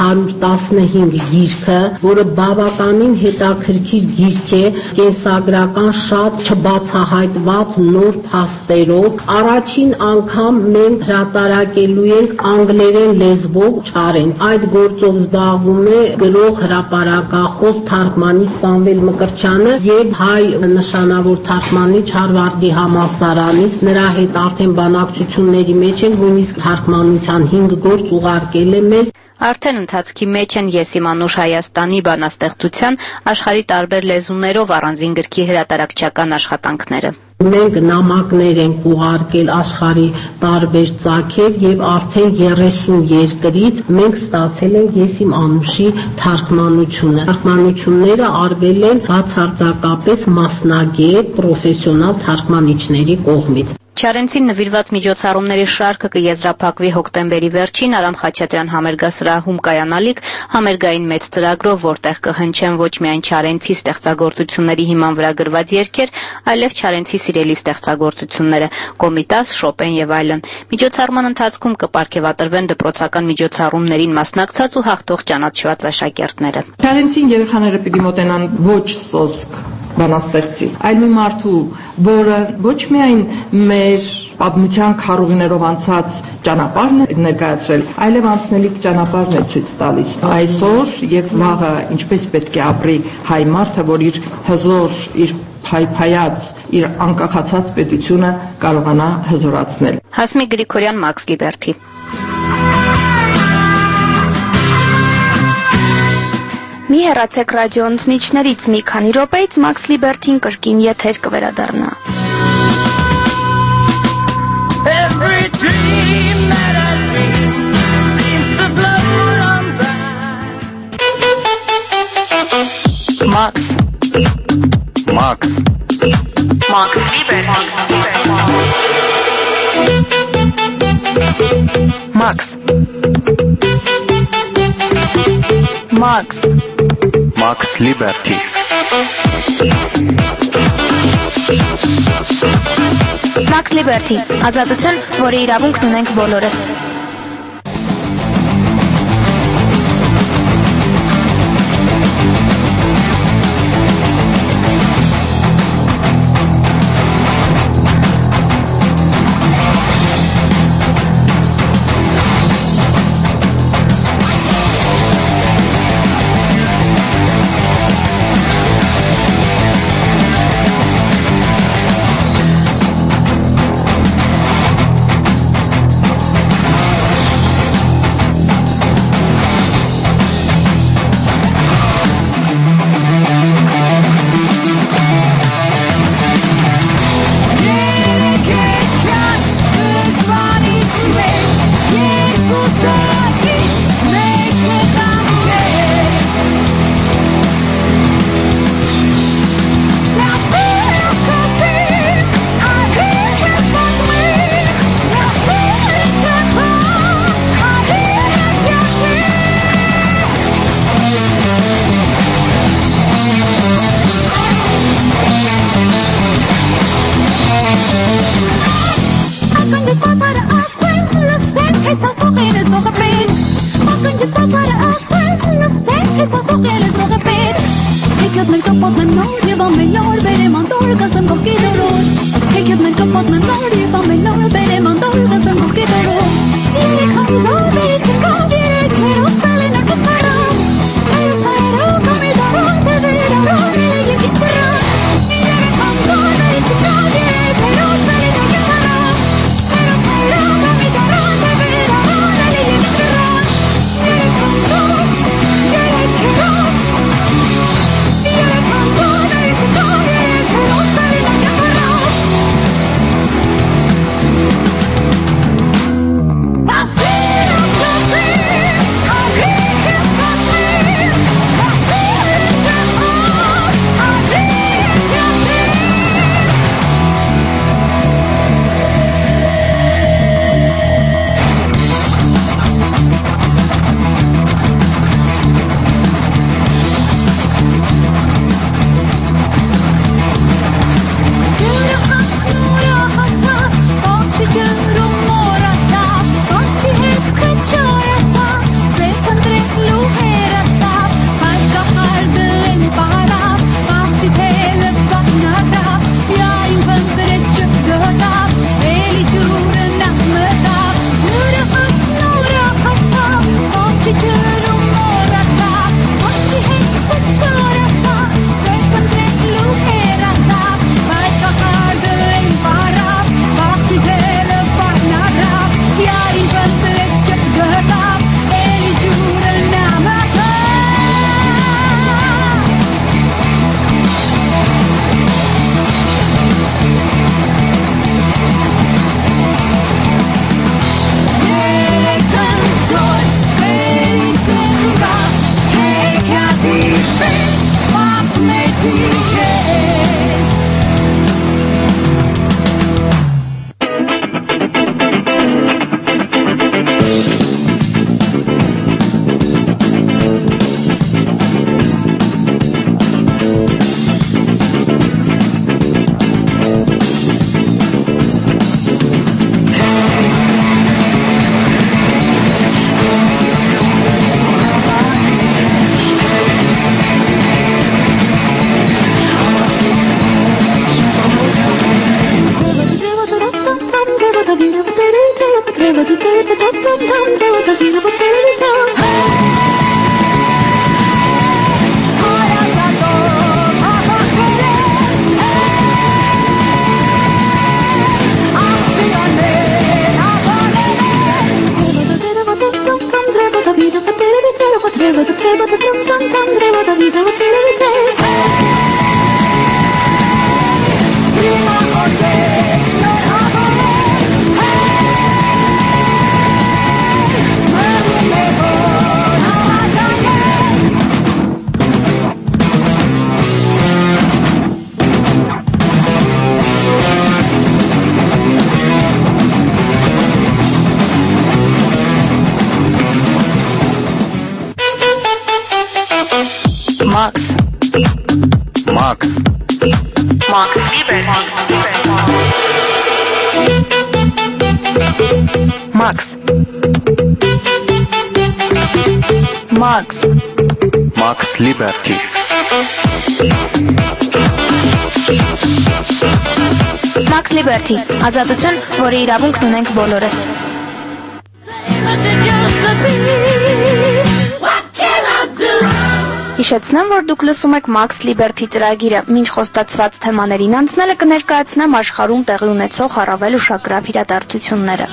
115 գիրքը, որը բավականին հետաքրքիր գիրք է, կենսագրական շատ չբացահայտված նոր փաստերով։ Առաջին անգամ մենք հրատարակելու ենք անգլերեն լեզվով Չարենց։ Այդ գործով զբաղվում է գրող հրապարակախոս թարգմանիչ Սամվել Մկրտչյանը եւ հայ նշանավոր թարգմանիչ Հարվարդի համալսարանից, նրա հետ արդեն բանակցությունների մեջ են, նույնիսկ թարգմանության 5 գործ ուղարկել է մեզ։ Արդեն ընթացքի մեջ են Ես իմ անուշ Հայաստանի բանաստեղծության աշխարհի տարբեր լեզուներով առանձին գրքի հրատարակչական աշխատանքները։ Մենք նամակներ ենք ուղարկել աշխարհի տարբեր ծագեր եւ արդեն 30 երկրից մենք ստացել ենք Ես իմ անուշի թարգմանությունը։ Թարգմանությունները արվել են բացարձակապես մասնագետ պրոֆեսիոնալ թարգմանիչների կողմից։ Չարենցին նվիրված միջոցառումների շարքը կեզրափակվի հոկտեմբերի վերջին Արամ Խաչատրյան համերգասրահում կայանալիք համերգային մեծ ծրագրով, որտեղ կհնչեն ոչ միայն Չարենցի ստեղծագործությունների հիման վրա գրված երգեր, այլև Չարենցի սիրելի ստեղծագործությունները՝ Կոմիտաս, Շոպեն եւ այլն։ Միջոցառման ընթացքում կպարգեւատրվեն դպրոցական միջոցառումներին մասնակցած ու հաղթող ճանաչված աշակերտները։ Չարենցին երեխաները պիտի մոտենան ոչ սոսկ բանաստեղծի, այլ մի մարդու, որը ոչ միայն մեր պատմության քարուղիներով անցած ճանապարհն է ներկայացրել, այլև անցնելիք ճանապարհն է ցույց տալիս այսօր եւ վաղը ինչպես պետք է ապրի հայ մարդը, որ իր հզոր, իր փայփայած, իր անկախացած պետությունը կարողանա հզորացնել։ Հասմիկ Գրիգորյան, Մաքս Լիբերթի։ Մի հեռացեք ռադիոընթնիչներից մի քանի րոպեից Մաքս Լիբերթին կրկին եթեր կվերադառնա։ Every dream that I dream seems to float on by. Մաքս Լիբերթի։ Մաքս Max Liberty Max Liberty, ազատություն, որի իրավունքն ունենք բոլորս։ Max. Max. Max Liberty. Max. Max. Max Liberty. Max Liberty. Ազատություն, որի իրավունքն ունենք բոլորս։ Հիշեցնեմ, որ դուք լսում եք Max Liberty ծրագիրը։ Մինչ խոստացված թեմաներին անցնելը կներկայացնեմ աշխարհում տեղի ունեցող առավել ուշագրավ իրադարձությունները։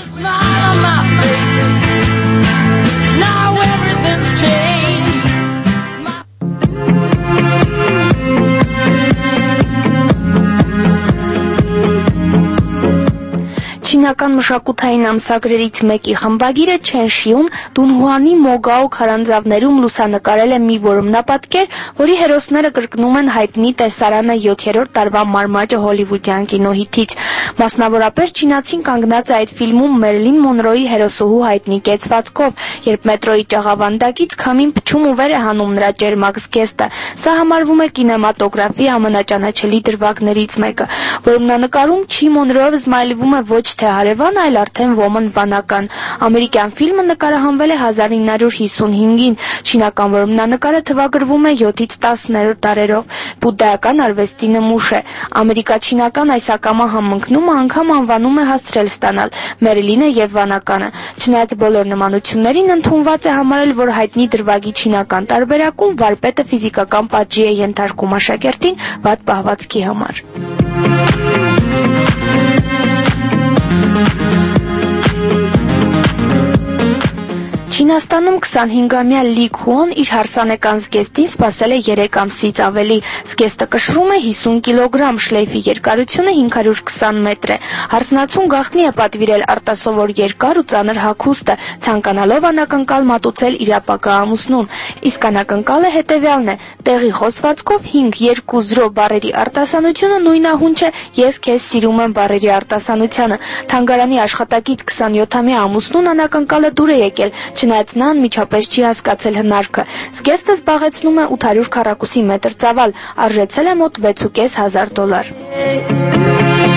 Չինական մշակութային ամսագրերից մեկի խմբագիրը Չեն Շիուն Դունհուանի Մոգաո քարանձավներում լուսանկարել է մի որմնապատկեր, որի հերոսները կրկնում են հայտնի տեսարանը 7-րդ տարվա մարմաճը հոլիվուդյան կինոհիթից։ Մասնավորապես չինացին կանգնած է այդ ֆիլմում Մերլին Մոնրոյի հերոսուհու հայտնի կեցվածքով, երբ մետրոյի ճաղավանդակից քամին փչում ու վեր է հանում նրա ճերմակ զգեստը։ Սա համարվում է կինեմատոգրաֆի ամենաճանաչելի դրվագներից մեկը։ Որմնանկարում Չի Մոնրոյը զմայլվում է ոչ թե հարևան, այլ արդեն ոմն վանական։ Ամերիկյան ֆիլմը նկարահանվել է 1955-ին։ Չինական որմնանկարը թվագրվում է 7-ից 10-րդ դարերով։ Բուդդայական արվեստի նմուշ է։ Ամերիկա-չինական այս ակամա համընկնումը անգամ անվանում է հասցրել ստանալ Մերիլինը եւ վանականը։ Չնայած բոլոր նմանություններին ընդունված է համարել, որ հայտնի դրվագի չինական տարբերակում վարպետը ֆիզիկական պատժի է ենթարկում աշակերտին վատ պահվածքի համար։ Չինաստանում 25-ամյա Լի Քուոն իր հարսանեկան զգեստին սպասել է 3 ամսից ավելի։ Զգեստը կշռում է 50 կիլոգրամ, շլեյֆի երկարությունը 520 մետր է։ Հարսնացուն գաղտնի է պատվիրել արտասովոր երկար ու ծանր հագուստը, ցանկանալով անակնկալ մատուցել իր ապագա ամուսնուն։ Իսկ անակնկալը հետևյալն է. տեղի խոսվածքով 5-2-0 բառերի արտասանությունը նույնահունչ է «Ես քեզ սիրում եմ» բառերի արտասանությանը։ Թանգարանի աշխատակից 27-ամյա ամուսնուն անակնկալը դուր է եկել, չնայած նա անմիջապես չի հասկացել հնարքը։ Զգեստը զբաղեցնում է 800 քառակուսի մետր ծավալ, արժեցել է մոտ $6,500։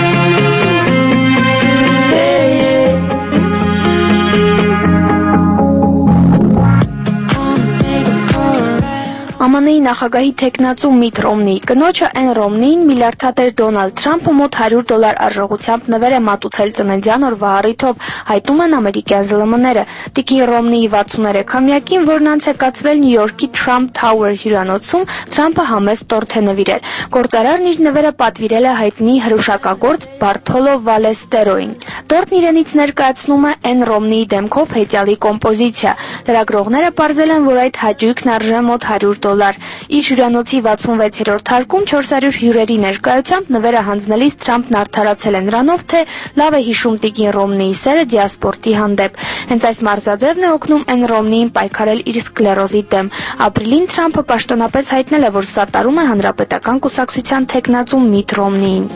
ԱՄՆ-ի նախագահի թեկնածու Միթ Ռոմնիի կնոջը Էն Ռոմնիին միլիարդատեր Դոնալդ Թրամփը մոտ $100 արժողությամբ նվեր է մատուցել ծննդյան օրվա առիթով, հայտում են ամերիկյան ԶԼՄ-ները։ Տիկին Ռոմնիի 63-ամյակին, որն անց է կացվել Նյու Յորքի Trump Tower հյուրանոցում, Թրամփը համեստ տորթ է նվիրել։ Գործարարն իր նվերը պատվիրել է հայտնի հրուշակագործ Բարթոլո Վալեստերոին։ Տորթն իրենից ներկայացնում է Էն Ռոմնիի դեմքով հեծյալի կոմպոզիցիա։ Լրագրողները պարզել են, որ այդ հաճույքն արժե մոտ $100։ Իր հյուրանոցի 66-րդ հարկում 400 հյուրերի ներկայությամբ նվերը հանձնելիս Թրամփն արդարացել է նրանով, թե լավ է հիշում տիկին Ռոմնիի սերը դիասպորտի հանդեպ։ Հենց այս մարզաձևն է օգնում Էն Ռոմնիին պայքարել իր սկլերոզի դեմ։ Ապրիլին Թրամփը պաշտոնապես հայտնել է, որ սատարում է հանրապետական կուսակցության թեկնածու Միթ Ռոմնիին։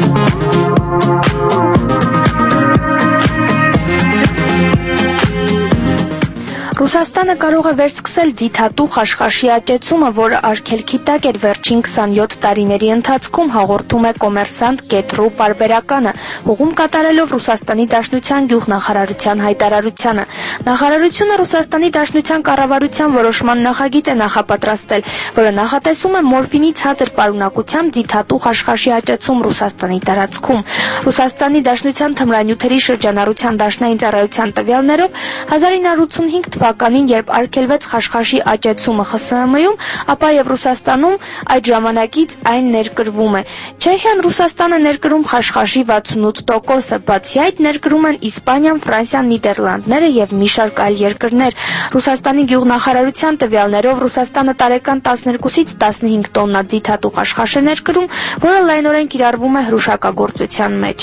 Ռուսաստանը կարող է վերսկսել ձիթատու խաշխաշի աճեցումը, որը արգելքի տակ էր վերջին 27 տարիների ընթացքում, հաղորդում է Կոմերսանտ Կետրու պարբերականը, հողում կատարելով Ռուսաստանի Դաշնության գյուղնախարարության հայտարարությանը։ Նախարարությունը Ռուսաստանի Դաշնության կառավարության որոշման նախագիծ է նախապատրաստել, որը նախատեսում է մորֆինի ցածր պարունակությամբ ձիթատու խաշխաշի աճեցում Ռուսաստանի տարածքում։ Ռուսաստանի Դաշնության թմրանյութերի շրջանառության դաշնային ծառայության տվյալներով 1985 թվականին, երբ արգելվեց խաշխաշի աճեցումը ԽՍՀՄ-ում, ապա եւ Ռուսաստանում այդ ժամանակից այն ներկրվում է։ Չեխիան Ռուսաստանը ներկրում խաշխաշի 68%-ը, բացի այդ ներկրում են Իսպանիան, Ֆրանսիան, Նիդերլանդները եւ մի շարք այլ երկրներ։ Ռուսաստանի գյուղնախարարության տվյալներով Ռուսաստանը տարեկան 12-ից 15 տոննա ձիթատու խաշխաշ է ներկրում, որը լայնորեն կիրառվում է հրուշակագործության մեջ։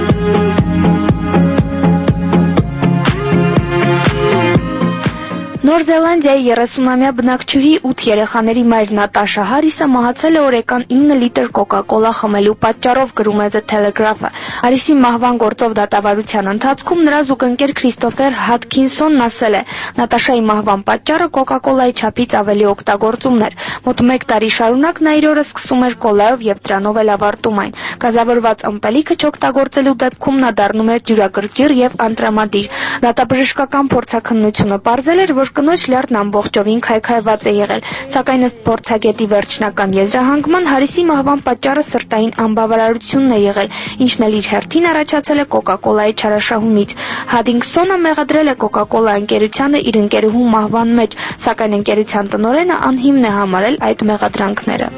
Նոր Նոր Զելանդիայի 30-ամյա բնակչուհի 8 երեխաների մայր Նատաշա Հարիսը մահացել է օրական 9 լիտր կոկա-կոլա խմելու պատճառով, գրում է The Telegraph-ը։ Հարիսի մահվան գործով դատավարության ընթացքում նրա զուգընկեր Քրիստոֆեր Հաթքինսոնն ասել է. Նատաշայի մահվան պատճառը կոկա-կոլայի չափից ավելի օգտագործումն էր։ Մոտ 1 տարի շարունակ նա իր օրը սկսում էր կոլայով եւ դրանով էլ ավարտում այն։ Գազավորված ըմպելիքը չօգտագործելու դեպքում նա դառնում էր դյուրակրկիր եւ անտրամադիր։ Դատաբժշկական փորձաքննությունը պարզել էր, որ կնոջ լյարդն ամբողջովին քայքայված է եղել, սակայն ըստ փորձագետի վերջնական եզրահանգման Հարիսի մահվան պատճառը սրտային անբավարարությունն է եղել, ինչն էլ իր հերթին առաջացել է կոկա-կոլայի չարաշահումից։ Հադինգսոնը մեղադրել է կոկա-կոլա ընկերությանը իր ընկերուհու մահվան մեջ, սակայն ընկերության տնօրենը անհիմն է համարել այդ մեղադրանքները։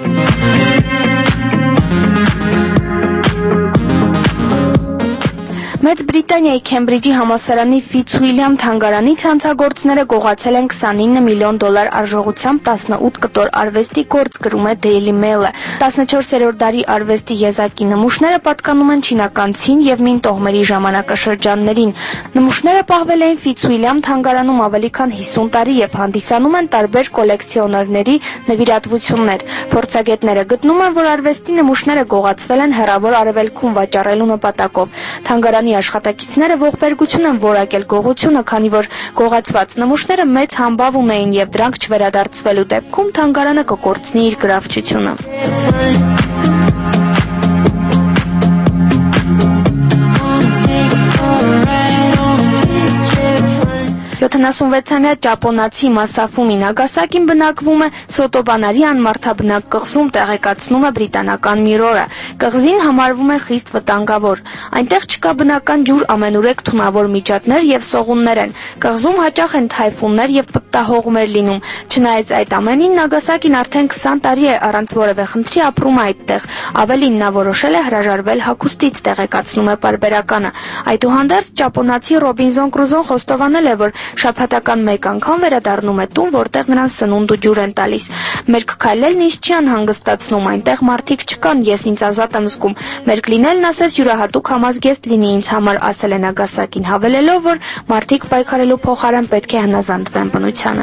Մեծ Բրիտանիայի Քեմբրիջի համալսարանի Ֆիցուիլյամ թանգարանի ցանցագործները գողացել են $29 միլիոն արժողությամբ 18 կտոր արվեստի գործ, գրում է Daily Mail-ը։ 14-րդ դարի արվեստի եզակի նմուշները պատկանում են չինականցին եւ մին տոհմերի ժամանակաշրջաններին։ Նմուշները պահվել էին Ֆիցուիլյամ թանգարանում ավելի քան 50 տարի եւ հանդիսանում են տարբեր կոլեկցիոներների նվիրատվություններ։ Փորձագետները գտնում են, որ արվեստի նմուշները գողացվել են հեռավոր արևելքում վաճառելու նպատակով։ Թանգարանի աշխատակիցները ողբերգություն են որակել գողությունը, քանի որ գողացված նմուշները մեծ համբավ ունեին եւ դրանք չվերադարձվելու դեպքում թանգարանը կկորցնի իր գրավչությունը։ 76-ամյա ճապոնացի Մասաֆումի Նագասակին բնակվում է Սոտոբանարի անմարդաբնակ կղզում, տեղեկացնում է բրիտանական Mirror-ը։ Կղզին համարվում է խիստ վտանգավոր։ Այնտեղ չկա բնական ջուր, ամենուրեք թունավոր միջատներ եւ սողուններ են։ Կղզում հաճախ են թայֆուններ եւ պտտահողմեր լինում։ Չնայած այդ ամենին, Նագասակին արդեն 20 տարի է առանց որևէ խնդրի ապրում է այդտեղ։ Ավելին, նա որոշել է հրաժարվել հագուստից, տեղեկացնում է պարբերականը։ Այդուհանդերձ ճապոնացի Ռոբինզոն Կրուզոն խոստովանել է, որ շաբաթական մեկ անգամ վերադառնում է տուն, որտեղ նրան սնունդ ու ջուր են տալիս։ Մեր քայլելն ինձ չի անհանգստացնում, այնտեղ մարդիկ չկան, ես ինձ ազատ եմ զգում։ Մեր կլինելն ասես յուրահատուկ համազգեստ լինի ինձ համար, ասել է Նագասակին, հավելելով, որ մարդիկ պայքարելու փոխարեն պետք է հնազանդվեն բնությանը։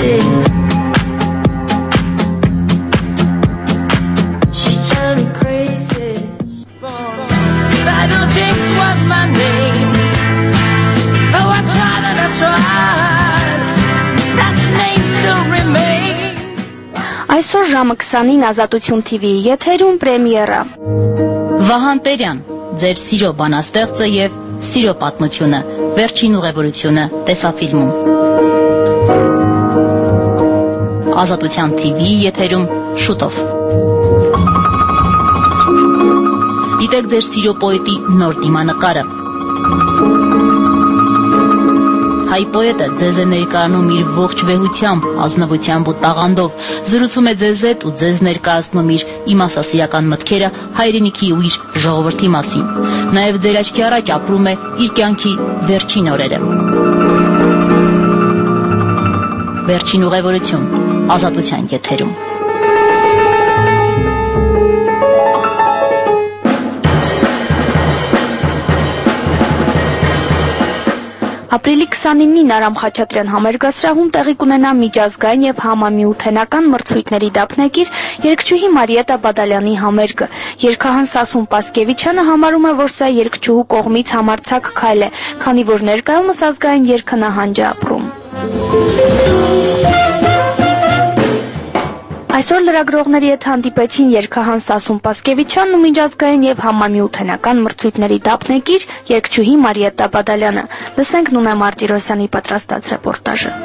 Այսօր ժամը 20-ին Ազատություն TV-ի եթերում պրեմիերա։ Վահան Տերյան, ձեր սիրո բանաստեղծը եւ սիրո պատմությունը, վերջին ուղևորությունը տեսաֆիլմում։ Ազատության TV-ի եթերում շուտով։ Դիտեք ձեր սիրո պոետի նոր դիմանկարը։ Հայ պոետը ձեզ է ներկայանում իր ողջ վեհությամբ, ազնվությամբ ու տաղանդով, զրուցում է ձեզ հետ ու ձեզ ներկայացնում իր իմաստասիրական մտքերը հայրենիքի ու իր ժողովրդի մասին։ Նաև ձեր աչքի առաջ ապրում է իր կյանքի վերջին օրերը։ Վերջին ուղևորություն, Ազատության եթերում։ Ապրիլի 29-ին Արամ Խաչատրյան համերգասրահում տեղի կունենա միջազգային եւ համամիութենական մրցույթների դափնեկիր երգչուհի Մարիետա Բադալյանի համերգը։ Երգահան Սասուն Պասկևիչյանը համարում է, որ սա երգչուհու կողմից համարձակ քայլ է, քանի որ ներկայումս ազգային երգը նահանջ է ապրում։ Այսօր լրագրողների հետ հանդիպեցին երգահան Սասուն Պասկևիչյանն ու միջազգային եւ համամիութենական մրցույթների դափնեկիր երգչուհի Մարիետա Բադալյանը։ Լսենք Նունե Մարտիրոսյանի պատրաստած ռեպորտաժը։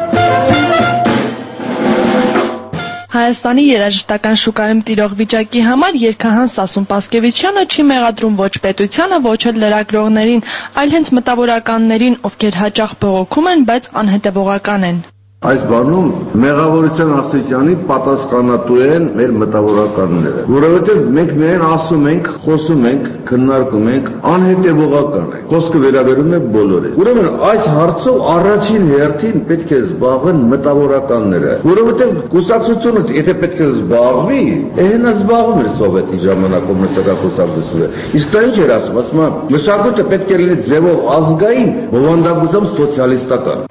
Հայաստանի երաժշտական շուկայում տիրող վիճակի համար երգահան Սասուն Պասկևիչյանը չի մեղադրում ոչ պետությանը, ոչ էլ լրագրողներին, այլ հենց մտավորականներին, ովքեր հաճախ բողոքում են, բայց անհետևողական են։ Այս բանում մեղավորության աստիճանի պատասխանատու են մեր մտավորականները, որովհետև մենք միայն ասում ենք, խոսում ենք, քննարկում ենք, անհետևողական ենք։ Խոսքը վերաբերում է բոլորին։ Ուրեմն այս հարցով առաջին հերթին պետք է զբաղվեն մտավորականները, որովհետև կուսակցությունը եթե պետք է զբաղվի, հենա զբաղվում էր սովետի ժամանակում մշտական կուսակցությունը։ Իսկ դա ինչ էր ասում, ասում է մշակույթը պետք է լինի ձևով ազգային, բովանդակությամբ սոցիալիստական։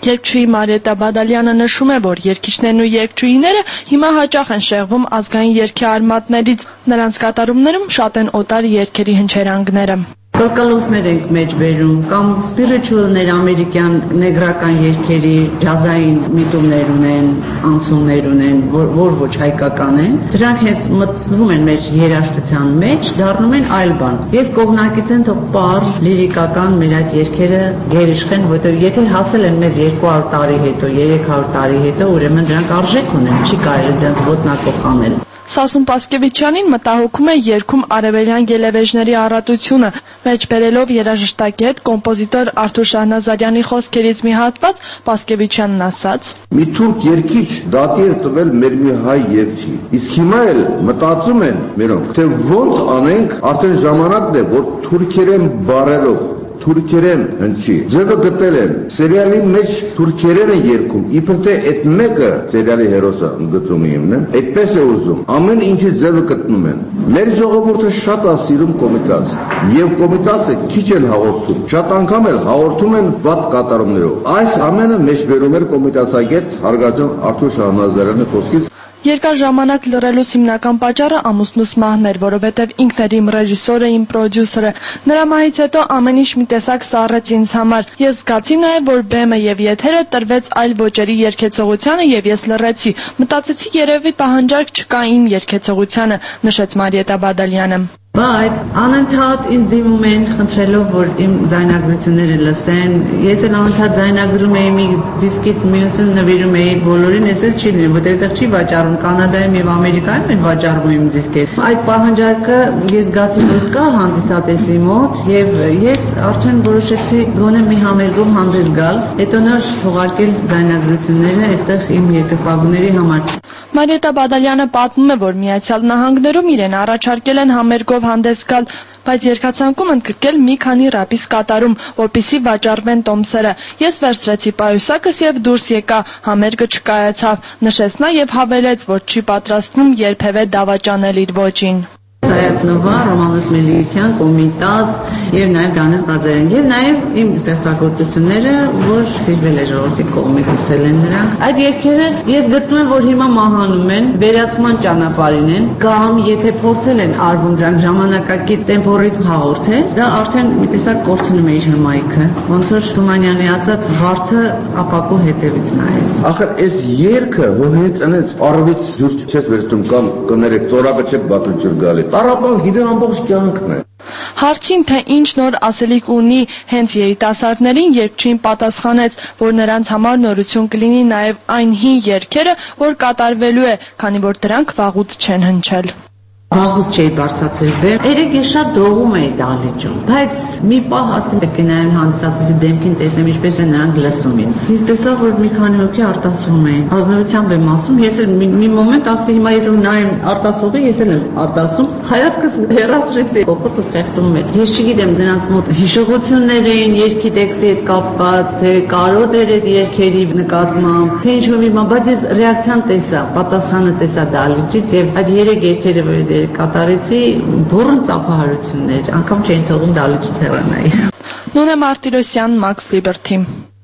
Երգչուհի Մարիետտա Բադալյանը նշում է, որ երգիչներն ու երգչուհիները հիմա հաճախ են շեղվում ազգային երգի արմատներից, նրանց կատարումներում շատ են օտար երգերի հնչերանգները։ Կոկալոսներ ենք մեջ բերում կամ spiritual-ներ ամերիկյան նեգրական երգերի ջազային միտումներ ունեն, անցումներ ունեն, որ ոչ հայկական են։ Դրանք հենց մտցվում են մեր երաժշտության մեջ, դառնում են այլ բան։ Ես կողմնակից եմ թող պարզ լիրիկական մեր այդ երգերը գերիշխեն, որտեղ եթե հասել են մեզ 200 տարի հետո, 300 տարի հետո, ուրեմն դրանք արժեք ունեն, չի կարելի դրանց ոտնակող անել։ Սասուն Պասկևիչյանին մտահոգում է երգում արևելյան ելևէջների առատությունը, մեջ բերելով երաժշտագետ, կոմպոզիտոր Արթուր Շահնազարյանի խոսքերից մի հատված, Պասկևիչյանն ասաց. Մի թուրք երգիչ դատի էր տվել մեր մի հայ երգչի։ Իսկ հիմա էլ մտածում են մերոնք, թե ոնց անենք, արդեն ժամանակն է, որ թուրքերեն բարերով թուրքերեն հնչի։ Ձևը գտել են։ Սերիալի մեջ թուրքերեն են երգում։ Իբր թե այդ մեկը սերիալի հերոսը գծում իմն է, այդպես է ուզում։ Ամեն ինչի ձևը գտնում են։ Մեր ժողովուրդը շատ է սիրում Կոմիտաս, եւ Կոմիտասը քիչ են հաղորդում։ Շատ անգամ էլ հաղորդում են վատ կատարումներով։ Այս ամենը մեջբերում էր Կոմիտասագետ հարգարժան Արթուր Շահնազարյանի խոսքից։ Երկար ժամանակ լռելուց հիմնական պատճառը ամուսնուս մահն էր, որովհետև ինքն էր իմ ռեժիսորը, իմ պրոդյուսերը։ Նրա մահից հետո ամեն ինչ մի տեսակ սառեց ինձ համար։ Ես զգացի նաև, որ բեմը եւ եթերը տրվեց այլ ոճերի երգեցողությանը եւ ես լռեցի։ Մտածեցի երևի պահանջարկ չկա իմ երգեցողությանը, նշեց Մարիետտա Բադալյանը։ Բայց անընդհատ ինձ դիմում են խնդրելով, որ իմ ձայնագրությունները լսեն։ Ես էլ անընդհատ ձայնագրում էի մի դիսկից մյուսը նվիրում էի բոլորին, ես չի լինում, որտեղ այստեղ չի վաճառում, Կանադայում եւ Ամերիկայում են վաճառվում իմ դիսկեր։ Այդ պահանջարկը ես զգացի, որ կա հանդիսատեսի մոտ եւ ես արդեն որոշեցի գոնե մի համերգով հանդես գալ, հետո նոր թողարկել ձայնագրությունները այստեղ իմ երկրպագուների համար։ Մարիետտա Բադալյանը պատմում է, որ Միացյալ Նահանգներում իրեն առաջարկել են համերգով հանդես գալ, բայց երկացանկում ընդգրկել մի քանի ռապիս կատարում, որպեսզի վաճառվեն տոմսերը։ Ես վերցրեցի պայուսակս եւ դուրս եկա, համերգը չկայացավ, նշեց նա եւ հավելեց, որ չի պատրաստվում երբևէ դավաճանել իր ոճին։ Սայաթնովա, Ռոմանոս Մելիքյան, Կոմիտաս եւ նաեւ Դանիել Ղազարյան եւ նաեւ իմ ստեղծագործությունները, որ սիրվել է ժողովրդի կողմից, լսել են նրանք։ Այդ երգերը ես գտնում եմ, որ հիմա մահանում են, վերացման ճանապարհին են, կամ եթե փորձել են արվում դրանք ժամանակակից տեմպորիթմ հաղորդել, դա արդեն մի տեսակ կորցնում է իր հմայքը։ Ոնց որ Թումանյանի ասած, վարդը ապակու հետևից նայես։ Ախր այս երգը հենց այնց առավից դուրս չես վերցնում կամ կներեք ծորակը չեք բացում ջուր գալի։ Տարապան գիրը ամբողջ կյանքն է։ Հարցին, թե ինչ նոր ասելիք ունի հենց երիտասարդներին, երգչին պատասխանեց, որ նրանց համար նորություն կլինի նաև այն հին երգերը, որ կատարվելու է, քանի որ դրանք վաղուց չեն հնչել։ Վաղուց չէի բարձացել բեմ։ Երեք ես շատ դողում էի դահլիճում, բայց մի պահ ասեմ պետք է նայեմ հանդիսատեսի դեմքին տեսնեմ ինչպես են նրանք լսում ինձ։ Ես տեսա, որ մի քանի հոգի արտասվում էին։ Ազնվությամբ եմ ասում, ես էլ մի մոմենտ ասի հիմա ես նայեմ արտասողի, ես էլ եմ արտասում։ Հայացքս հեռացրեցի, կոկորտս խեղդում էր։ Ես չգիտեմ դրանց մոտ հիշողություններ էին երգի տեքստի հետ կապված, թե կարոտ էր այդ երգերի նկատմամբ, թե ինչ-որ մի բան, բայց ես ռեակցիան տեսա, պատասխանը տեսա դահլիճից եւ այդ երեք երգերը որ կատարեցի բուրըն ծափահարություններ, անգամ չէին թողում դահլիճից հեռանայի։ Նունե Մարտիրոսյան, Max Liberty։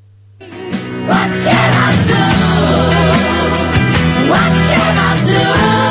What can I do? What can I do?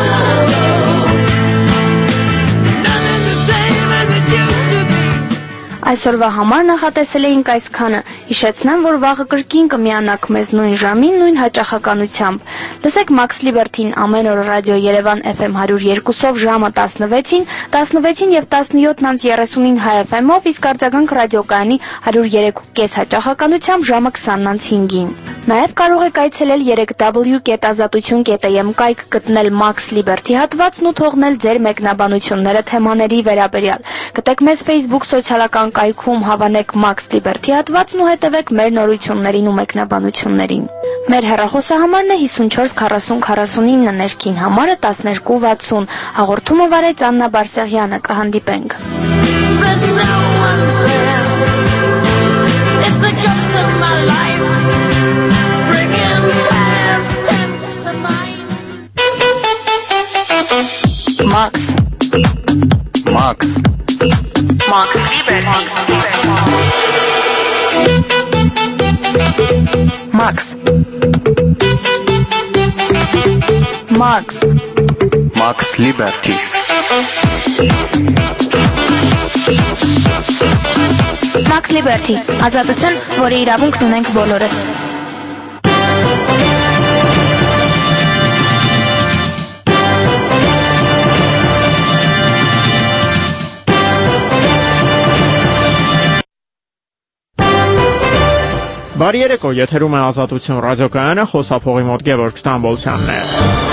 Nothing's the same as it used to be. Այսօրվա համար նախատեսել էինք այսքանը։ Հիշեցնեմ, որ վաղը կրկին կմիանաք մեզ նույն ժամին, նույն հաճախականությամբ։ Լսեք Max Liberty-ին ամեն օր ռադիո Երևան FM 102-ով ժամը 16-ին, 16-ին եւ 17:30-ին Հայ FM-ով, իսկ արձագանք ռադիոկայանի 103.5 հաճախականությամբ ժամը 20:05-ին։ Նաև կարող եք այցելել 3w.azatutun.am կայք գտնել Max Liberty հատվածն ու թողնել ձեր մեկնաբանությունները թեմաների վերաբերյալ։ Գտեք մեզ Facebook սոցիալական կայքում, հավանեք Max Liberty հատվածն ու հետևեք մեր նորություններին ու մեկնաբանություններին։ Մեր հեռախոսահամարն է 54 40 49, ներքին համարը 1260։ Հաղորդումը վարեց Աննա Բարսեղյանը, կհանդիպենք։ Max Liberty Max. Max. Max Liberty. Max Liberty, ազատություն, որի իրավունքն ունենք բոլորս։ Բարի երեկո, եթերում է Ազատություն ռադիոկայանը, խոսափողի մոտ Գևորգ Ստամբոլցյանն է։